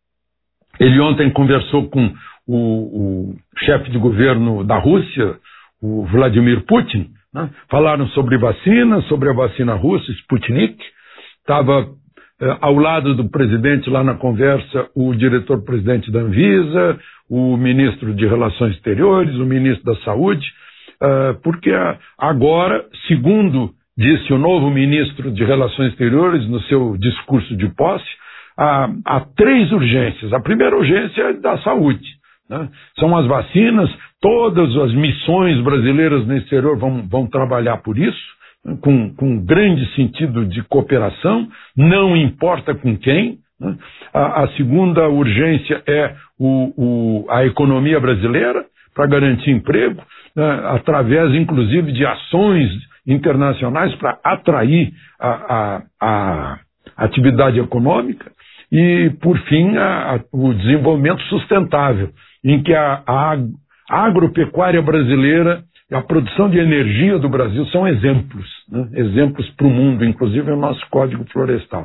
S15: Ele ontem conversou com o, o chefe de governo da Rússia, o Vladimir Putin, né? Falaram sobre vacina, sobre a vacina russa, Sputnik. Estava eh, ao lado do presidente lá na conversa o diretor-presidente da Anvisa, o ministro de Relações Exteriores, o ministro da Saúde, uh, porque uh, agora, segundo disse o novo ministro de Relações Exteriores no seu discurso de posse, uh, há três urgências. A primeira urgência é da saúde, né? São as vacinas, todas as missões brasileiras no exterior vão, vão trabalhar por isso, né? com, com um grande sentido de cooperação, não importa com quem. Né? A, a segunda urgência é o, o, a economia brasileira, para garantir emprego, né? Através, inclusive, de ações internacionais para atrair a, a, a atividade econômica. E, por fim, a, a, o desenvolvimento sustentável, em que a, a, a agropecuária brasileira e a produção de energia do Brasil são exemplos, né? Exemplos para o mundo, inclusive o nosso Código Florestal.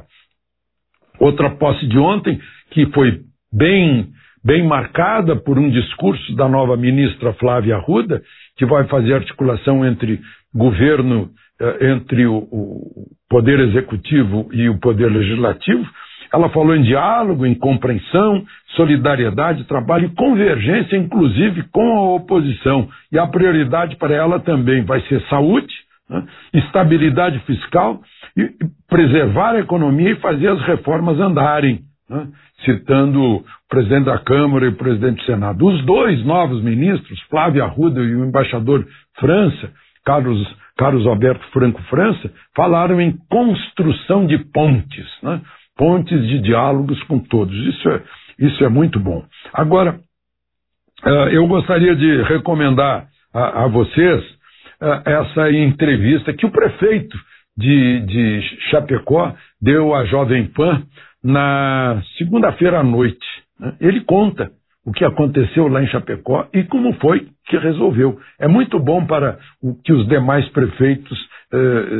S15: Outra posse de ontem, que foi bem, bem marcada por um discurso da nova ministra Flávia Arruda, que vai fazer articulação entre governo, entre o, o Poder Executivo e o Poder Legislativo. Ela falou em diálogo, em compreensão, solidariedade, trabalho e convergência, inclusive com a oposição. E a prioridade para ela também vai ser saúde, né? Estabilidade fiscal e preservar a economia e fazer as reformas andarem, né? Citando o presidente da Câmara e o presidente do Senado. Os dois novos ministros, Flávia Arruda e o embaixador França, Carlos, Carlos Alberto Franco França, falaram em construção de pontes, né? Pontes de diálogos com todos. Isso é, isso é muito bom. Agora, uh, eu gostaria de recomendar a, a vocês uh, essa entrevista que o prefeito de, de Chapecó deu à Jovem Pan na segunda-feira à noite. Né? Ele conta o que aconteceu lá em Chapecó e como foi que resolveu. É muito bom para o, que os demais prefeitos uh,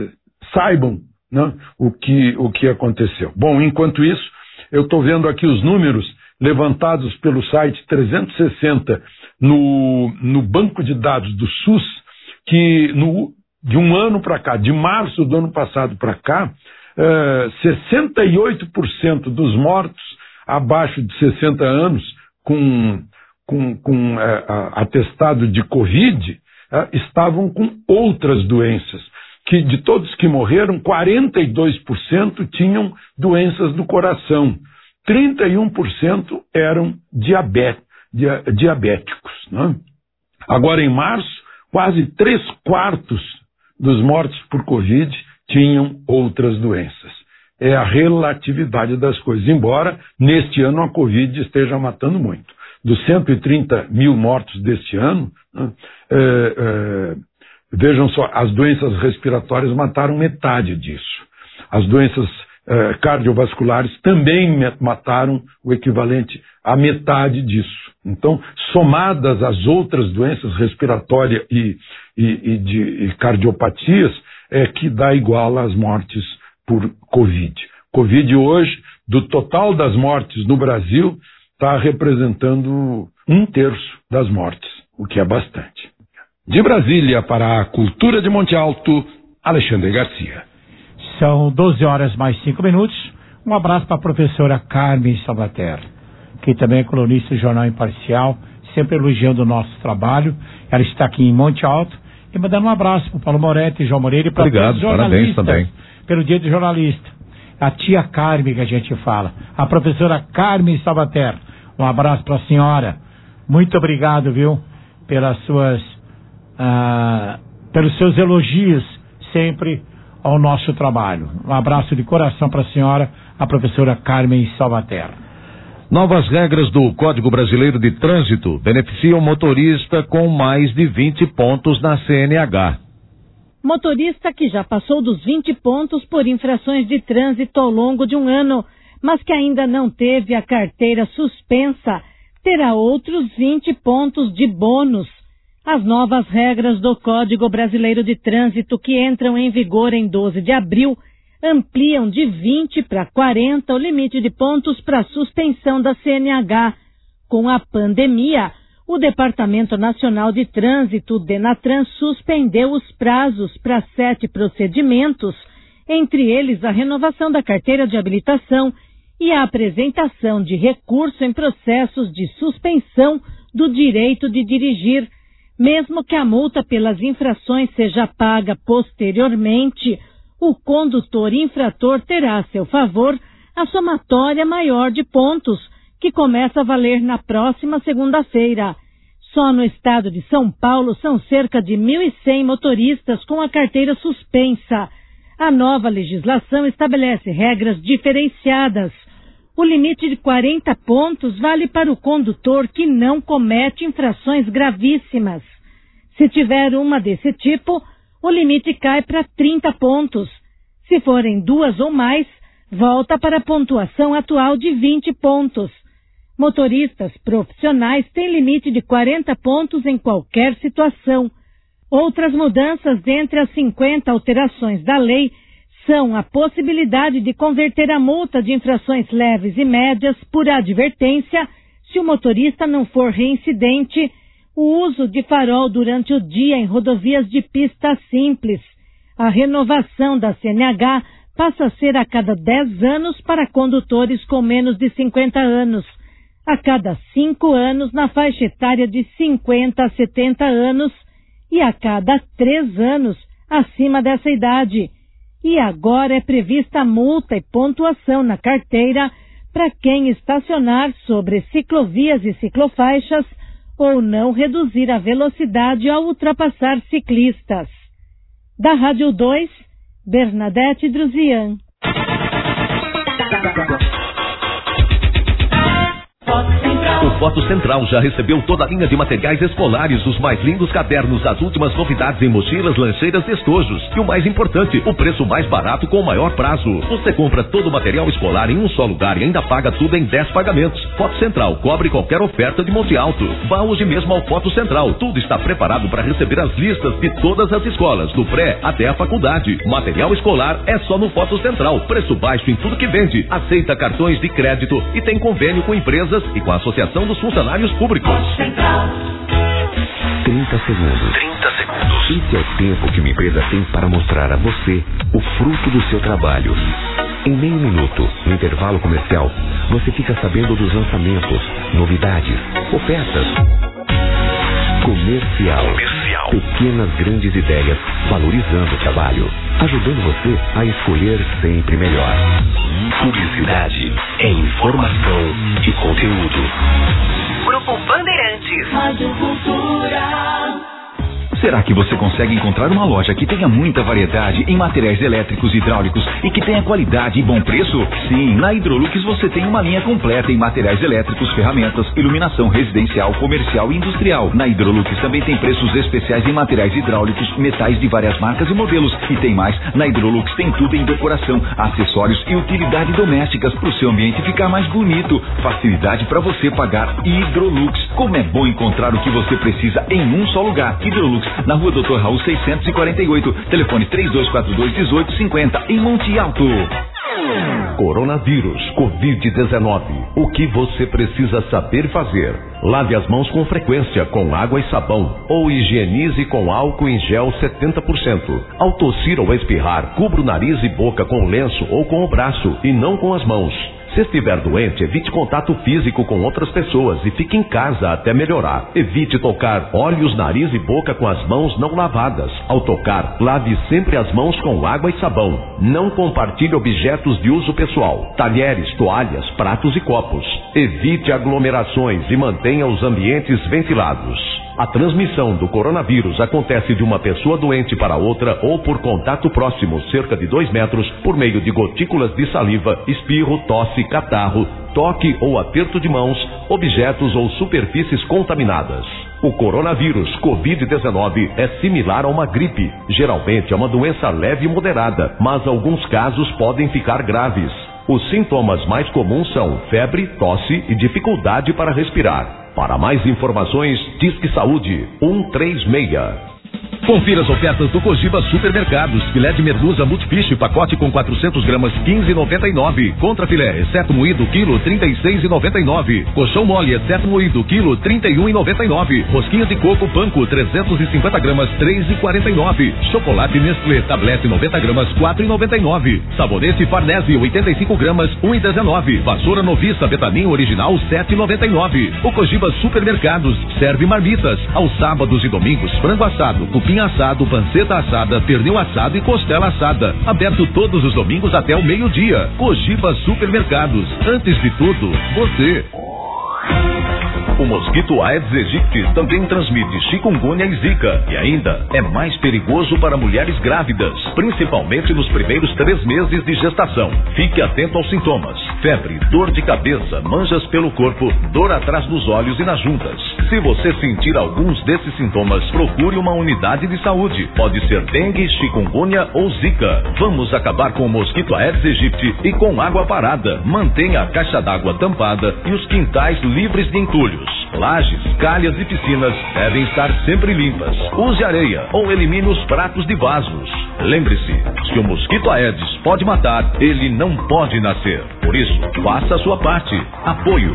S15: saibam, né, o que, o que aconteceu. Bom, enquanto isso, eu estou vendo aqui os números levantados pelo site trezentos e sessenta no, no banco de dados do SUS, que no, de um ano para cá, de março do ano passado para cá, eh, sessenta e oito por cento dos mortos abaixo de sessenta anos com, com, com eh, atestado de Covid eh, estavam com outras doenças. Que de todos que morreram, quarenta e dois por cento tinham doenças do coração, trinta e um por cento eram diabé, dia, diabéticos. Né? Agora, em março, quase três quartos dos mortos por Covid tinham outras doenças. É a relatividade das coisas, embora neste ano a Covid esteja matando muito. Dos cento e trinta mil mortos deste ano, né, é, é, vejam só, as doenças respiratórias mataram metade disso. As doenças eh, cardiovasculares também mataram o equivalente a metade disso. Então, somadas as outras doenças respiratórias e, e, e de e cardiopatias, é que dá igual às mortes por Covid. Covid hoje, do total das mortes no Brasil, está representando um terço das mortes, o que é bastante.
S1: De Brasília para a Cultura de Monte Alto, Alexandre Garcia.
S3: São doze horas mais cinco minutos. Um abraço para a professora Carmen Salvaterra, que também é colunista do Jornal Imparcial, sempre elogiando o nosso trabalho. Ela está aqui em Monte Alto. E mandando um abraço para o Paulo Moretti, João Moreira e para todos os jornalistas. Parabéns também. Pelo Dia do Jornalista. A tia Carmen que a gente fala. A professora Carmen Salvaterra. Um abraço para a senhora. Muito obrigado, viu, pelas suas... Ah, pelos seus elogios sempre ao nosso trabalho. Um abraço de coração para a senhora, a professora Carmen Salvaterra.
S2: Novas regras do Código Brasileiro de Trânsito beneficiam motorista com mais de vinte pontos na C N H.
S16: Motorista que já passou dos vinte pontos por infrações de trânsito ao longo de um ano, mas que ainda não teve a carteira suspensa, terá outros vinte pontos de bônus. As novas regras do Código Brasileiro de Trânsito, que entram em vigor em doze de abril, ampliam de vinte para quarenta o limite de pontos para suspensão da C N H. Com a pandemia, o Departamento Nacional de Trânsito, DENATRAN, suspendeu os prazos para sete procedimentos, entre eles a renovação da carteira de habilitação e a apresentação de recurso em processos de suspensão do direito de dirigir. Mesmo que a multa pelas infrações seja paga posteriormente, o condutor infrator terá a seu favor a somatória maior de pontos, que começa a valer na próxima segunda-feira. Só no estado de São Paulo são cerca de mil e cem motoristas com a carteira suspensa. A nova legislação estabelece regras diferenciadas. O limite de quarenta pontos vale para o condutor que não comete infrações gravíssimas. Se tiver uma desse tipo, o limite cai para trinta pontos. Se forem duas ou mais, volta para a pontuação atual de vinte pontos. Motoristas profissionais têm limite de quarenta pontos em qualquer situação. Outras mudanças dentre as cinquenta alterações da lei são a possibilidade de converter a multa de infrações leves e médias por advertência se o motorista não for reincidente, o uso de farol durante o dia em rodovias de pista simples. A renovação da C N H passa a ser a cada dez anos para condutores com menos de cinquenta anos, a cada cinco anos na faixa etária de cinquenta a setenta anos e a cada três anos acima dessa idade. E agora é prevista multa e pontuação na carteira para quem estacionar sobre ciclovias e ciclofaixas ou não reduzir a velocidade ao ultrapassar ciclistas. Da Rádio dois, Bernadette Druzian.
S1: O Foto Central já recebeu toda a linha de materiais escolares, os mais lindos cadernos, as últimas novidades em mochilas, lancheiras e estojos. E o mais importante, o preço mais barato com o maior prazo. Você compra todo o material escolar em um só lugar e ainda paga tudo em dez pagamentos. Foto Central cobre qualquer oferta de Monte Alto. Vá hoje mesmo ao Foto Central. Tudo está preparado para receber as listas de todas as escolas, do pré até a faculdade. Material escolar é só no Foto Central. Preço baixo em tudo que vende. Aceita cartões de crédito e tem convênio com empresas e com a Associação dos Funcionários Públicos.
S17: trinta segundos. trinta segundos. Esse é o tempo que uma empresa tem para mostrar a você o fruto do seu trabalho. Em meio minuto, no intervalo comercial, você fica sabendo dos lançamentos, novidades, ofertas. Comercial. Comercial. Pequenas grandes ideias, valorizando o trabalho, ajudando você a escolher sempre melhor. Publicidade é informação e conteúdo.
S14: Grupo Bandeirantes. Rádio Cultura.
S18: Será que você consegue encontrar uma loja que tenha muita variedade em materiais elétricos e hidráulicos e que tenha qualidade e bom preço? Sim, na Hidrolux você tem uma linha completa em materiais elétricos, ferramentas, iluminação residencial, comercial e industrial. Na Hidrolux também tem preços especiais em materiais hidráulicos, metais de várias marcas e modelos. E tem mais, na Hidrolux tem tudo em decoração, acessórios e utilidades domésticas para o seu ambiente ficar mais bonito. Facilidade para você pagar Hidrolux. Como é bom encontrar o que você precisa em um só lugar. Hidrolux, na rua doutor Raul seiscentos e quarenta e oito, telefone três dois quatro dois, um oito cinco zero, em Monte Alto.
S1: Coronavírus, covid dezenove. O que você precisa saber fazer? Lave as mãos com frequência com água e sabão ou higienize com álcool em gel setenta por cento. Ao tossir ou espirrar, cubra o nariz e boca com lenço ou com o braço e não com as mãos. Se estiver doente, evite contato físico com outras pessoas e fique em casa até melhorar. Evite tocar olhos, nariz e boca com as mãos não lavadas. Ao tocar, lave sempre as mãos com água e sabão. Não compartilhe objetos de uso pessoal, talheres, toalhas, pratos e copos. Evite aglomerações e mantenha os ambientes ventilados. A transmissão do coronavírus acontece de uma pessoa doente para outra ou por contato próximo, cerca de dois metros, por meio de gotículas de saliva, espirro, tosse, catarro, toque ou aperto de mãos, objetos ou superfícies contaminadas. O coronavírus covid dezenove é similar a uma gripe. Geralmente é uma doença leve e moderada, mas alguns casos podem ficar graves. Os sintomas mais comuns são febre, tosse e dificuldade para respirar. Para mais informações, Disque Saúde um três seis.
S19: Confira as ofertas do Cogiba Supermercados. Filé de merluza multifish, pacote com quatrocentos gramas, quinze reais e noventa e nove centavos. Contra filé, exceto moído, quilo, trinta e seis reais e noventa e nove centavos. Colchão mole, exceto moído, quilo, trinta e um reais e noventa e nove centavos. Rosquinha de coco panko, trezentos e cinquenta gramas, três reais e quarenta e nove centavos. Chocolate Nestlé, tablete noventa gramas, quatro reais e noventa e nove centavos. Sabonete Farnese, oitenta e cinco gramas, um real e dezenove centavos. Vassoura Novista Betaninho Original, sete reais e noventa e nove centavos. O Cogiba Supermercados serve marmitas. Aos sábados e domingos, frango assado, cupim assado, panceta assada, pernil assado e costela assada. Aberto todos os domingos até o meio-dia. Cogiba Supermercados. Antes de tudo, você.
S1: O mosquito Aedes aegypti também transmite chikungunya e zika e ainda é mais perigoso para mulheres grávidas, principalmente nos primeiros três meses de gestação. Fique atento aos sintomas: febre, dor de cabeça, manchas pelo corpo, dor atrás dos olhos e nas juntas. Se você sentir alguns desses sintomas, procure uma unidade de saúde. Pode ser dengue, chikungunya ou zika. Vamos acabar com o mosquito Aedes aegypti e com água parada. Mantenha a caixa d'água tampada e os quintais livres de entulhos. Lajes, calhas e piscinas devem estar sempre limpas. Use areia ou elimine os pratos de vasos. Lembre-se, se o mosquito Aedes pode matar, ele não pode nascer. Por isso, faça a sua parte. Apoio.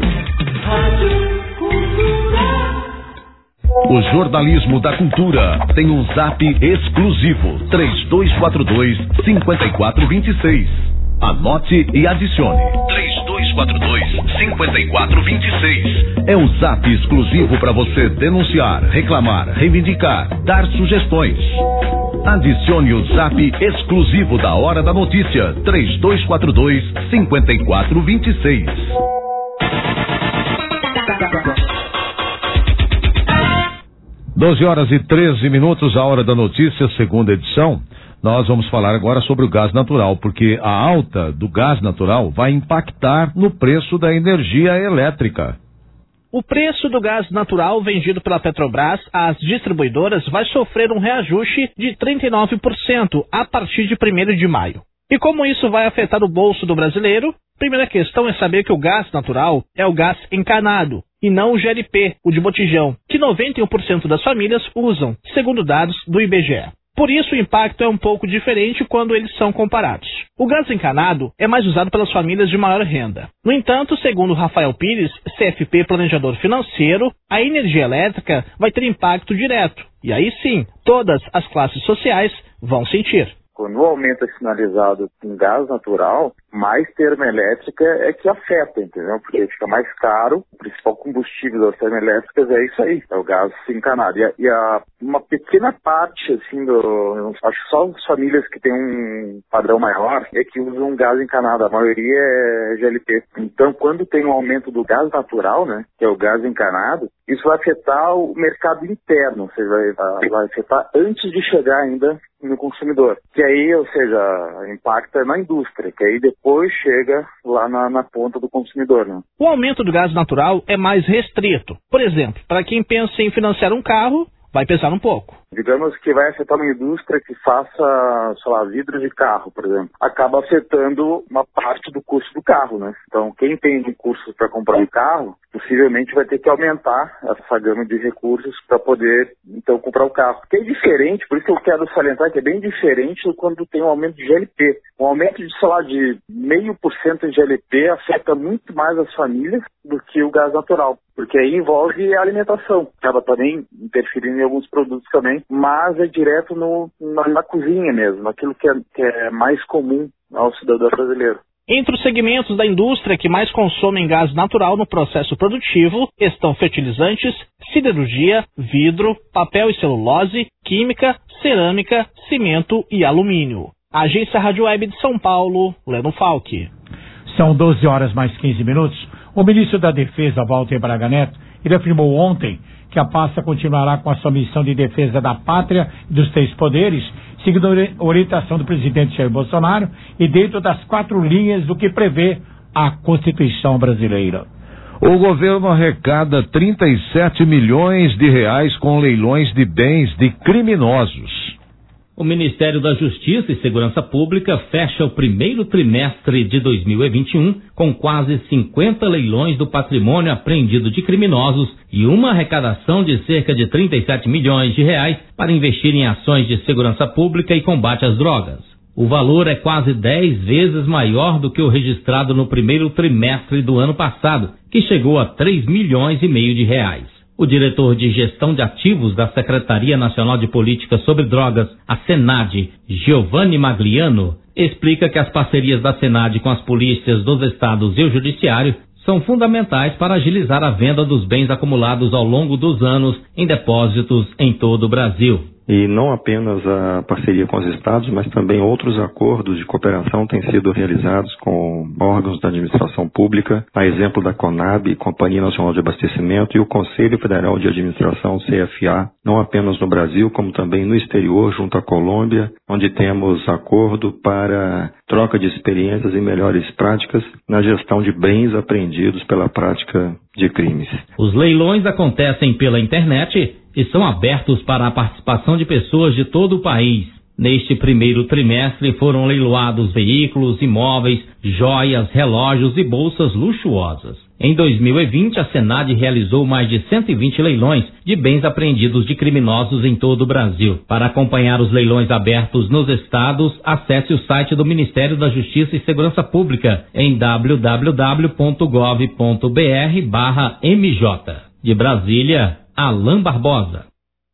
S19: O jornalismo da cultura tem um zap exclusivo, três dois quatro dois, cinco quatro dois seis. Anote e adicione. três dois quatro dois, cinco quatro dois seis. É o zap exclusivo para você denunciar, reclamar, reivindicar, dar sugestões. Adicione o zap exclusivo da Hora da Notícia, três dois quatro dois, cinco quatro dois seis.
S2: doze horas e treze minutos, a Hora da Notícia, segunda edição. Nós vamos falar agora sobre o gás natural, porque a alta do gás natural vai impactar no preço da energia elétrica.
S20: O preço do gás natural vendido pela Petrobras às distribuidoras vai sofrer um reajuste de trinta e nove por cento a partir de primeiro de maio. E como isso vai afetar o bolso do brasileiro? Primeira questão é saber que o gás natural é o gás encanado e não o G L P, o de botijão, que noventa e um por cento das famílias usam, segundo dados do I B G E. Por isso o impacto é um pouco diferente quando eles são comparados. O gás encanado é mais usado pelas famílias de maior renda. No entanto, segundo Rafael Pires, C F P Planejador Financeiro, a energia elétrica vai ter impacto direto. E aí sim, todas as classes sociais vão sentir.
S21: Quando o aumento é sinalizado com gás natural, mais termoelétrica é que afeta, entendeu? Porque fica mais caro. O principal combustível das termoelétricas é isso aí, é o gás encanado. E, a, e a, uma pequena parte, assim, do, acho que só as famílias que têm um padrão maior é que usam gás encanado. A maioria é G L P. Então, quando tem um aumento do gás natural, né, que é o gás encanado, isso vai afetar o mercado interno, ou seja, vai, vai afetar antes de chegar ainda no consumidor. Que aí, ou seja, impacta na indústria, que aí depois chega lá na, na ponta do consumidor, né?
S20: O aumento do gás natural é mais restrito. Por exemplo, para quem pensa em financiar um carro, vai pesar um pouco.
S21: Digamos que vai afetar uma indústria que faça, sei lá, vidro de carro, por exemplo. Acaba afetando uma parte do custo do carro, né? Então, quem tem recursos para comprar um carro, possivelmente vai ter que aumentar essa gama de recursos para poder, então, comprar o carro. Que é diferente, por isso que eu quero salientar que é bem diferente quando tem um aumento de G L P. Um aumento de, sei lá, de meio por cento em G L P afeta muito mais as famílias do que o gás natural. Porque aí envolve a alimentação. Acaba também interferindo em alguns produtos também, mas é direto no, na, na cozinha mesmo, aquilo que é, que é mais comum ao cidadão brasileiro.
S20: Entre os segmentos da indústria que mais consomem gás natural no processo produtivo estão fertilizantes, siderurgia, vidro, papel e celulose, química, cerâmica, cimento e alumínio. Agência Rádio Web de São Paulo, Leno Falck.
S3: São doze horas mais quinze minutos. O ministro da Defesa, Walter Braga Neto, ele afirmou ontem que a pasta continuará com a sua missão de defesa da pátria e dos três poderes, seguindo a orientação do presidente Jair Bolsonaro e dentro das quatro linhas do que prevê a Constituição brasileira.
S2: O governo arrecada trinta e sete milhões de reais com leilões de bens de criminosos.
S8: O Ministério da Justiça e Segurança Pública fecha o primeiro trimestre de dois mil e vinte e um com quase cinquenta leilões do patrimônio apreendido de criminosos e uma arrecadação de cerca de trinta e sete milhões de reais para investir em ações de segurança pública e combate às drogas. O valor é quase dez vezes maior do que o registrado no primeiro trimestre do ano passado, que chegou a três milhões e meio de reais. O diretor de Gestão de Ativos da Secretaria Nacional de Política sobre Drogas, a Senad, Giovanni Magliano, explica que as parcerias da Senad com as polícias dos estados e o judiciário são fundamentais para agilizar a venda dos bens acumulados ao longo dos anos em depósitos em todo o Brasil.
S22: E não apenas a parceria com os estados, mas também outros acordos de cooperação têm sido realizados com órgãos da administração pública, a exemplo da CONAB, Companhia Nacional de Abastecimento, e o Conselho Federal de Administração, C F A, não apenas no Brasil, como também no exterior, junto à Colômbia, onde temos acordo para troca de experiências e melhores práticas na gestão de bens apreendidos pela prática de crimes.
S8: Os leilões acontecem pela internet e são abertos para a participação de pessoas de todo o país. Neste primeiro trimestre foram leiloados veículos, imóveis, joias, relógios e bolsas luxuosas. Em dois mil e vinte, a Senad realizou mais de cento e vinte leilões de bens apreendidos de criminosos em todo o Brasil. Para acompanhar os leilões abertos nos estados, acesse o site do Ministério da Justiça e Segurança Pública em w w w ponto gov ponto b r barra m j. De Brasília, Alain Barbosa.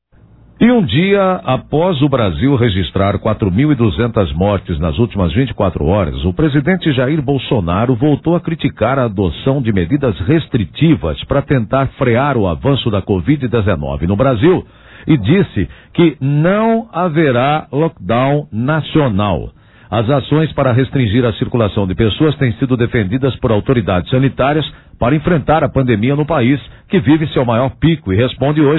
S2: E um dia após o Brasil registrar quatro mil e duzentas mortes nas últimas vinte e quatro horas, o presidente Jair Bolsonaro voltou a criticar a adoção de medidas restritivas para tentar frear o avanço da covid dezenove no Brasil e disse que não haverá lockdown nacional. As ações para restringir a circulação de pessoas têm sido defendidas por autoridades sanitárias para enfrentar a pandemia no país, que vive seu maior pico e responde hoje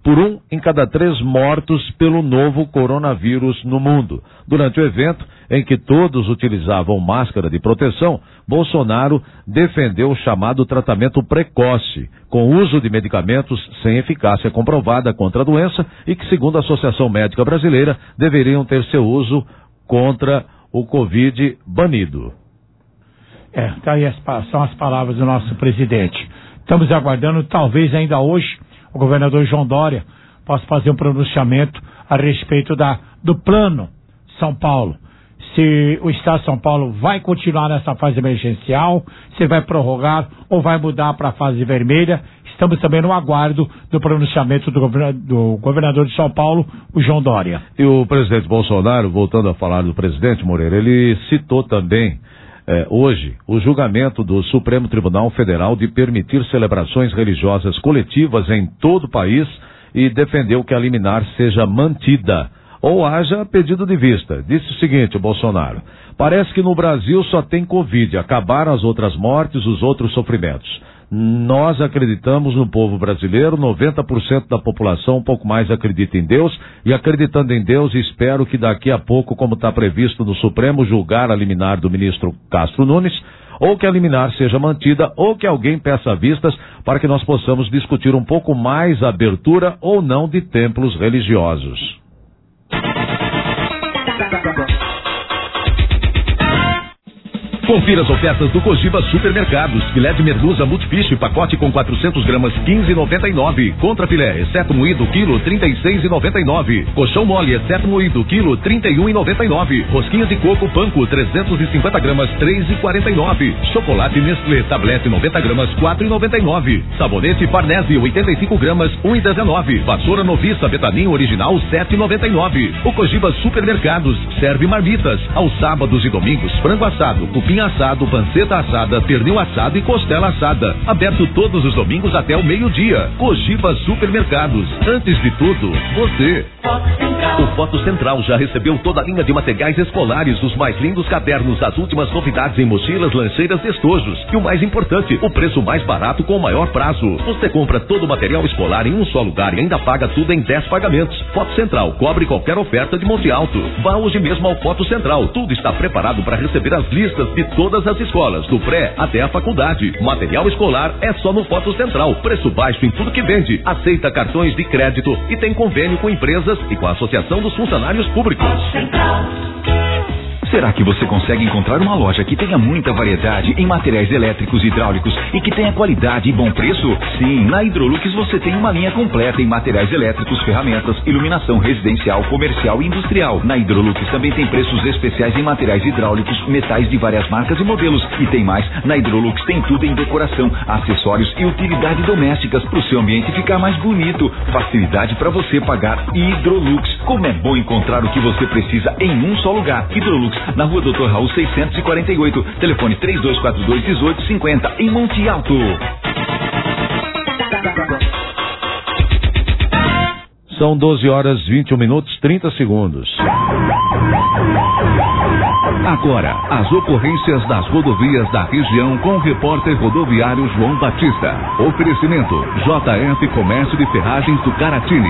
S2: por um em cada três mortos pelo novo coronavírus no mundo. Durante o evento, em que todos utilizavam máscara de proteção, Bolsonaro defendeu o chamado tratamento precoce, com uso de medicamentos sem eficácia comprovada contra a doença e que, segundo a Associação Médica Brasileira, deveriam ter seu uso contra o Covid banido.
S3: É, tá aí as, são as palavras do nosso presidente. Estamos aguardando, talvez ainda hoje, o governador João Dória possa fazer um pronunciamento a respeito da, do plano São Paulo. Se o Estado de São Paulo vai continuar nessa fase emergencial, se vai prorrogar ou vai mudar para a fase vermelha. Estamos também no aguardo do pronunciamento do, govern do governador de São Paulo, o João Dória.
S2: E o presidente Bolsonaro, voltando a falar do presidente Moreira, ele citou também É, hoje, o julgamento do Supremo Tribunal Federal de permitir celebrações religiosas coletivas em todo o país e defendeu que a liminar seja mantida ou haja pedido de vista. Disse o seguinte, o Bolsonaro: parece que no Brasil só tem Covid, acabaram as outras mortes, os outros sofrimentos. Nós acreditamos no povo brasileiro, noventa por cento da população, um pouco mais, acredita em Deus, e acreditando em Deus, espero que daqui a pouco, como está previsto no Supremo, julgar a liminar do ministro Castro Nunes, ou que a liminar seja mantida, ou que alguém peça vistas para que nós possamos discutir um pouco mais a abertura ou não de templos religiosos.
S19: Confira as ofertas do Cogiba Supermercados. Filé de merluza multifish, pacote com quatrocentas gramas, quinze reais e noventa e nove centavos. Contra filé, exceto moído, quilo, trinta e seis reais e noventa e nove centavos. Colchão mole, exceto moído, quilo, trinta e um reais e noventa e nove centavos. Rosquinhas de coco Panko, trezentas e cinquenta gramas, três reais e quarenta e nove centavos. Chocolate Nestlé, tablete noventa gramas, quatro reais e noventa e nove centavos. Sabonete Farnese, oitenta e cinco gramas, um real e dezenove centavos. Vassoura Noviça, Betaninho original, sete reais e noventa e nove centavos. O Cogiba Supermercados serve marmitas. Aos sábados e domingos, frango assado, cupim assado, panceta assada, pernil assado e costela assada. Aberto todos os domingos até o meio-dia. Cogiba Supermercados. Antes de tudo, você. O Foto Central já recebeu toda a linha de materiais escolares, os mais lindos cadernos, as últimas novidades em mochilas, lancheiras e estojos. E o mais importante, o preço mais barato com o maior prazo. Você compra todo o material escolar em um só lugar e ainda paga tudo em dez pagamentos. Foto Central cobre qualquer oferta de Monte Alto. Vá hoje mesmo ao Foto Central. Tudo está preparado para receber as listas de todas as escolas, do pré até a faculdade. Material escolar é só no Foto Central. Preço baixo em tudo que vende. Aceita cartões de crédito e tem convênio com empresas e com a Associação dos Funcionários Públicos.
S18: Será que você consegue encontrar uma loja que tenha muita variedade em materiais elétricos e hidráulicos e que tenha qualidade e bom preço? Sim, na Hidrolux você tem uma linha completa em materiais elétricos, ferramentas, iluminação residencial, comercial e industrial. Na Hidrolux também tem preços especiais em materiais hidráulicos, metais de várias marcas e modelos. E tem mais, na Hidrolux tem tudo em decoração, acessórios e utilidades domésticas para o seu ambiente ficar mais bonito. Facilidade para você pagar. Hidrolux. Como é bom encontrar o que você precisa em um só lugar. Hidrolux, na rua doutor Raul seiscentos e quarenta e oito, telefone três dois quatro dois, um oito cinco zero, em Monte Alto.
S2: São doze horas, vinte e um minutos, trinta segundos.
S19: Agora, as ocorrências das rodovias da região com o repórter rodoviário João Batista. Oferecimento J F Comércio de Ferragens do Caratini.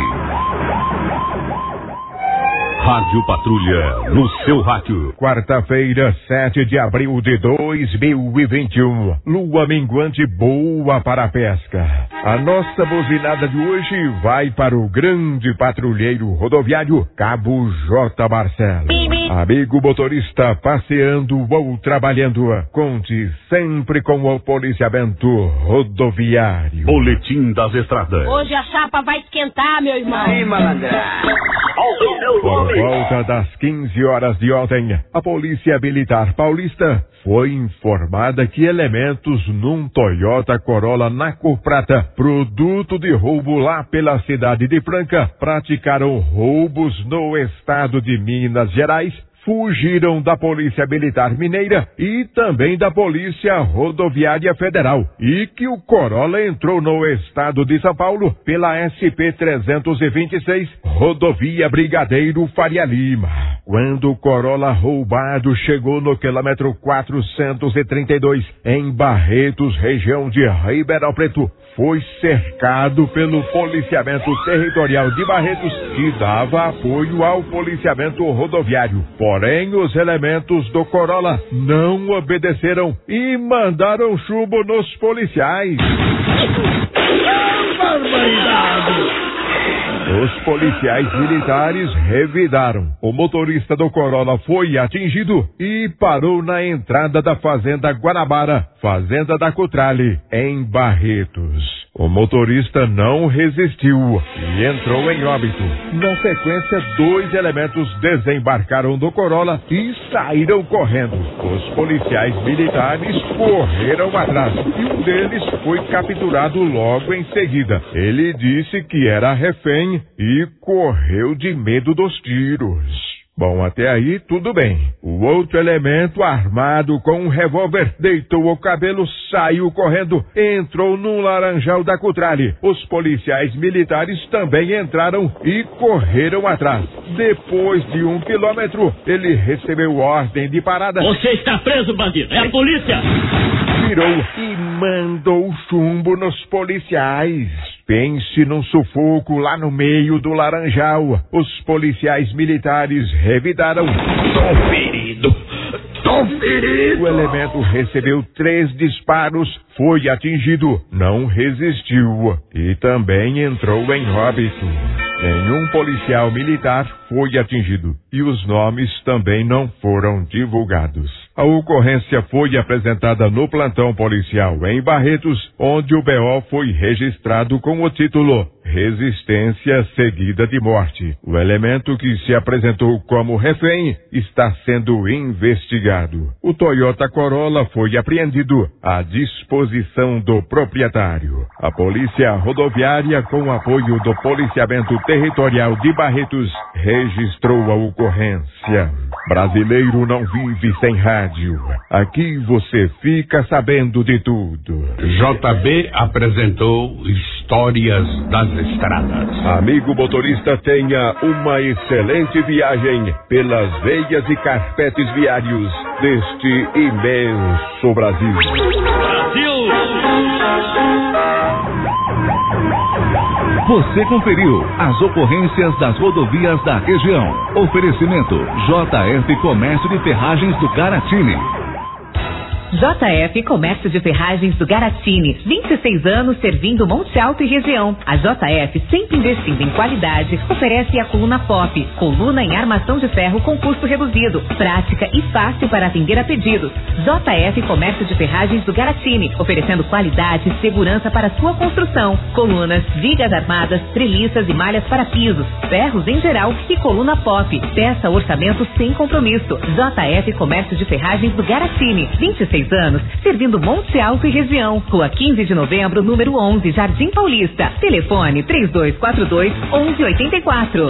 S19: Rádio Patrulha, no seu rádio.
S7: Quarta-feira, sete de abril de dois mil e vinte e um. Lua minguante boa para a pesca. A nossa buzinada de hoje vai para o grande patrulheiro rodoviário Cabo J. Marcelo. Amigo motorista, passeando ou trabalhando, conte sempre com o policiamento rodoviário.
S19: Boletim das estradas.
S9: Hoje a chapa vai esquentar, meu irmão. Aí, malandro.
S7: Por volta das quinze horas de ontem, a Polícia Militar Paulista foi informada que elementos num Toyota Corolla na cor prata, produto de roubo lá pela cidade de Franca, praticaram roubos no estado de Minas Gerais, fugiram da Polícia Militar Mineira e também da Polícia Rodoviária Federal e que o Corolla entrou no estado de São Paulo pela S P trezentos e vinte e seis, Rodovia Brigadeiro Faria Lima. Quando o Corolla roubado chegou no quilômetro quatrocentos e trinta e dois, em Barretos, região de Ribeirão Preto, foi cercado pelo policiamento territorial de Barretos, que dava apoio ao policiamento rodoviário. Porém, os elementos do Corolla não obedeceram e mandaram chumbo nos policiais. Barbaridade! Os policiais militares revidaram. O motorista do Corolla foi atingido e parou na entrada da Fazenda Guanabara, Fazenda da Cutrale, em Barretos. O motorista não resistiu e entrou em óbito. Na sequência, dois elementos desembarcaram do Corolla e saíram correndo. Os policiais militares correram atrás e um deles foi capturado logo em seguida. Ele disse que era refém e correu de medo dos tiros. Bom, até aí tudo bem. O outro elemento, armado com um revólver, deitou o cabelo, saiu correndo, entrou num laranjal da Cutrale. Os policiais militares também entraram e correram atrás. Depois de um quilômetro, ele recebeu ordem de parada.
S10: Você está preso, bandido! É a polícia!
S7: Virou e mandou chumbo nos policiais. Pense num sufoco lá no meio do laranjal. Os policiais militares revidaram. Tô ferido! Tô ferido! O elemento recebeu três disparos, foi atingido, não resistiu e também entrou em óbito. Nenhum policial militar foi atingido e os nomes também não foram divulgados. A ocorrência foi apresentada no plantão policial em Barretos, onde o B O foi registrado com o título Resistência Seguida de Morte. O elemento que se apresentou como refém está sendo investigado. O Toyota Corolla foi apreendido à disposição do proprietário. A Polícia Rodoviária, com apoio do Policiamento Territorial de Barretos, registrou a ocorrência. Brasileiro não vive sem rádio. Aqui você fica sabendo de tudo.
S11: J B apresentou Histórias das Estradas.
S7: Amigo motorista, tenha uma excelente viagem pelas veias e carpetes viários deste imenso Brasil.
S10: Brasil!
S19: Você conferiu as ocorrências das rodovias da região. Oferecimento J F Comércio de Ferragens do Garatini.
S14: J F Comércio de Ferragens do Garatini, vinte e seis anos servindo Monte Alto e região. A J F, sempre investindo em qualidade, oferece a coluna Pop, coluna em armação de ferro com custo reduzido, prática e fácil para atender a pedidos. J F Comércio de Ferragens do Garatini, oferecendo qualidade e segurança para sua construção. Colunas, vigas armadas, treliças e malhas para pisos, ferros em geral e coluna Pop. Peça orçamento sem compromisso. J F Comércio de Ferragens do Garatini, vinte e seis anos, servindo Monte Alto e região. Rua quinze de novembro, número onze, Jardim Paulista. Telefone três dois quatro dois, onze oitenta e quatro.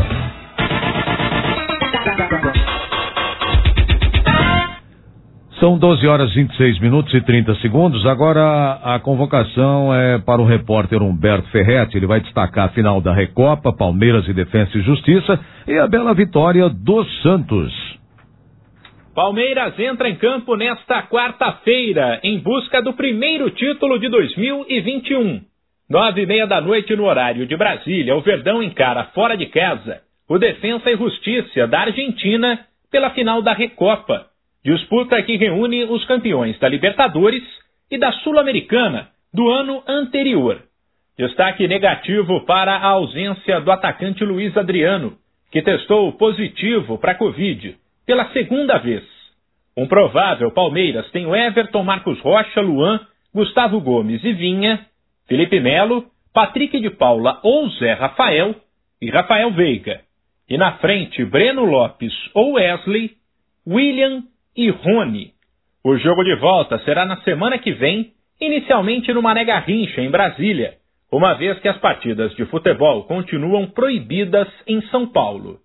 S2: São doze horas, vinte e seis minutos e trinta segundos. Agora a convocação é para o repórter Humberto Ferretti. Ele vai destacar a final da Recopa, Palmeiras e Defensa e Justiça e a bela vitória do Santos.
S23: Palmeiras entra em campo nesta quarta-feira, em busca do primeiro título de dois mil e vinte e um. Nove e meia da noite no horário de Brasília, o Verdão encara fora de casa o Defensa e Justiça da Argentina pela final da Recopa, disputa que reúne os campeões da Libertadores e da Sul-Americana do ano anterior. Destaque negativo para a ausência do atacante Luiz Adriano, que testou positivo para a Covid pela segunda vez. Um provável Palmeiras tem o Everton, Marcos Rocha, Luan, Gustavo Gomes e Vinha, Felipe Melo, Patrick de Paula ou Zé Rafael e Rafael Veiga. E na frente, Breno Lopes ou Wesley, William e Rony. O jogo de volta será na semana que vem, inicialmente no Mané Garrincha, em Brasília, uma vez que as partidas de futebol continuam proibidas em São Paulo.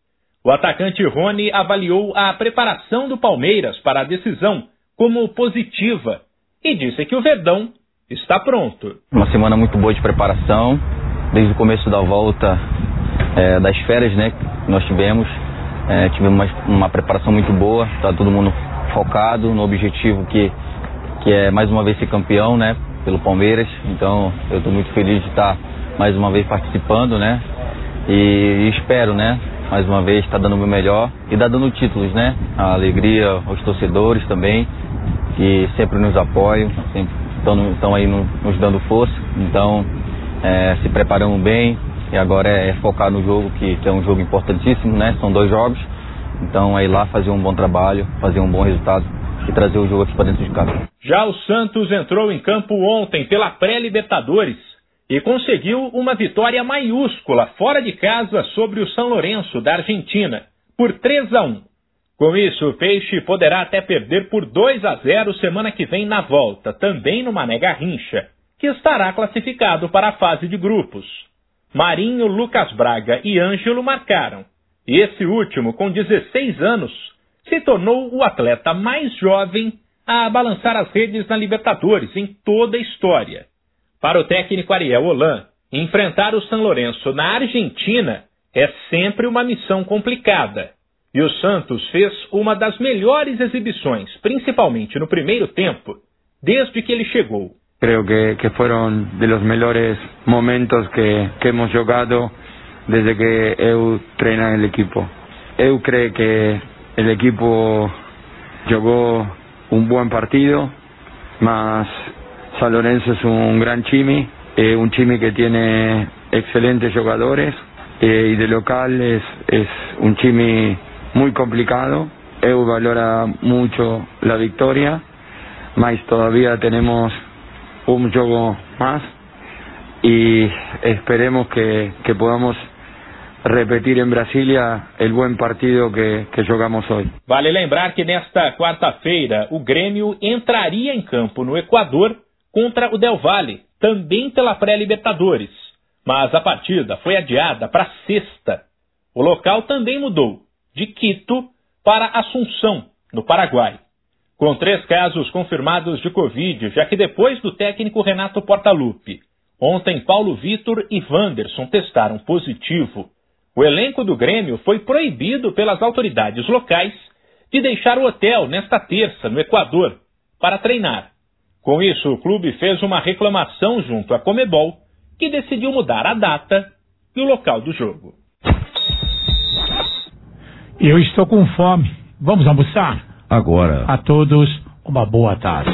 S23: O atacante Rony avaliou a preparação do Palmeiras para a decisão como positiva e disse que o Verdão está pronto.
S5: Uma semana muito boa de preparação, desde o começo da volta é, das férias, né, que nós tivemos. É, tivemos uma, uma preparação muito boa, está todo mundo focado no objetivo que, que é mais uma vez ser campeão, né, pelo Palmeiras. Então eu estou muito feliz de estar mais uma vez participando, né, e, e espero, né, mais uma vez estar dando o meu melhor e dar dando títulos, né, a alegria aos torcedores também, que sempre nos apoiam, sempre estão, estão aí no, nos dando força. Então é, se preparamos bem e agora é, é focar no jogo, que, que é um jogo importantíssimo, né, são dois jogos. Então é ir lá fazer um bom trabalho, fazer um bom resultado e trazer o jogo aqui para dentro de casa.
S23: Já o Santos entrou em campo ontem pela pré-Libertadores e conseguiu uma vitória maiúscula fora de casa sobre o São Lourenço da Argentina, por três a um. Com isso, o Peixe poderá até perder por dois a zero semana que vem na volta, também no Mané Garrincha, que estará classificado para a fase de grupos. Marinho, Lucas Braga e Ângelo marcaram. E esse último, com dezesseis anos, se tornou o atleta mais jovem a balançar as redes na Libertadores em toda a história. Para o técnico Ariel Holan, enfrentar o São Lourenço na Argentina é sempre uma missão complicada. E o Santos fez uma das melhores exibições, principalmente no primeiro tempo, desde que ele chegou.
S6: Creo que, que fueron de los mejores momentos que, que hemos jogado desde que eu treino el equipo. Eu creo que el equipo jugó un buen partido, mas San Lorenzo es un gran time, eh, un time que tiene excelentes jugadores, eh, y de local es, es un time muy complicado. Eu valora mucho la victoria, mas todavía tenemos un juego más y esperemos que, que podamos repetir em Brasília o bom partido que, que jogamos hoje.
S23: Vale lembrar que nesta quarta-feira o Grêmio entraria em campo no Equador contra o Del Valle, também pela pré-Libertadores, mas a partida foi adiada para sexta. O local também mudou, de Quito para Assunção, no Paraguai, com três casos confirmados de Covid, já que depois do técnico Renato Portaluppi, ontem Paulo Vitor e Wanderson testaram positivo. O elenco do Grêmio foi proibido pelas autoridades locais de deixar o hotel nesta terça, no Equador, para treinar. Com isso, o clube fez uma reclamação junto à Conmebol, que decidiu mudar a data e o local do jogo.
S3: Eu estou com fome. Vamos almoçar?
S2: Agora.
S3: A todos, uma boa tarde.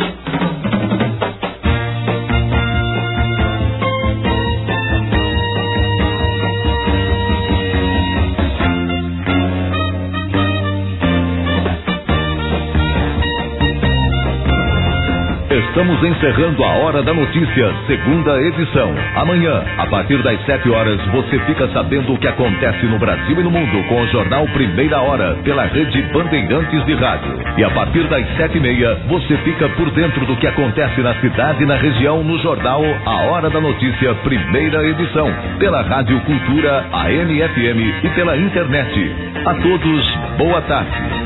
S1: Estamos encerrando a Hora da Notícia, segunda edição. Amanhã, a partir das sete horas, você fica sabendo o que acontece no Brasil e no mundo com o jornal Primeira Hora, pela rede Bandeirantes de Rádio. E a partir das sete e meia, você fica por dentro do que acontece na cidade e na região no jornal A Hora da Notícia, primeira edição, pela Rádio Cultura, A M F M e pela internet. A todos, boa tarde.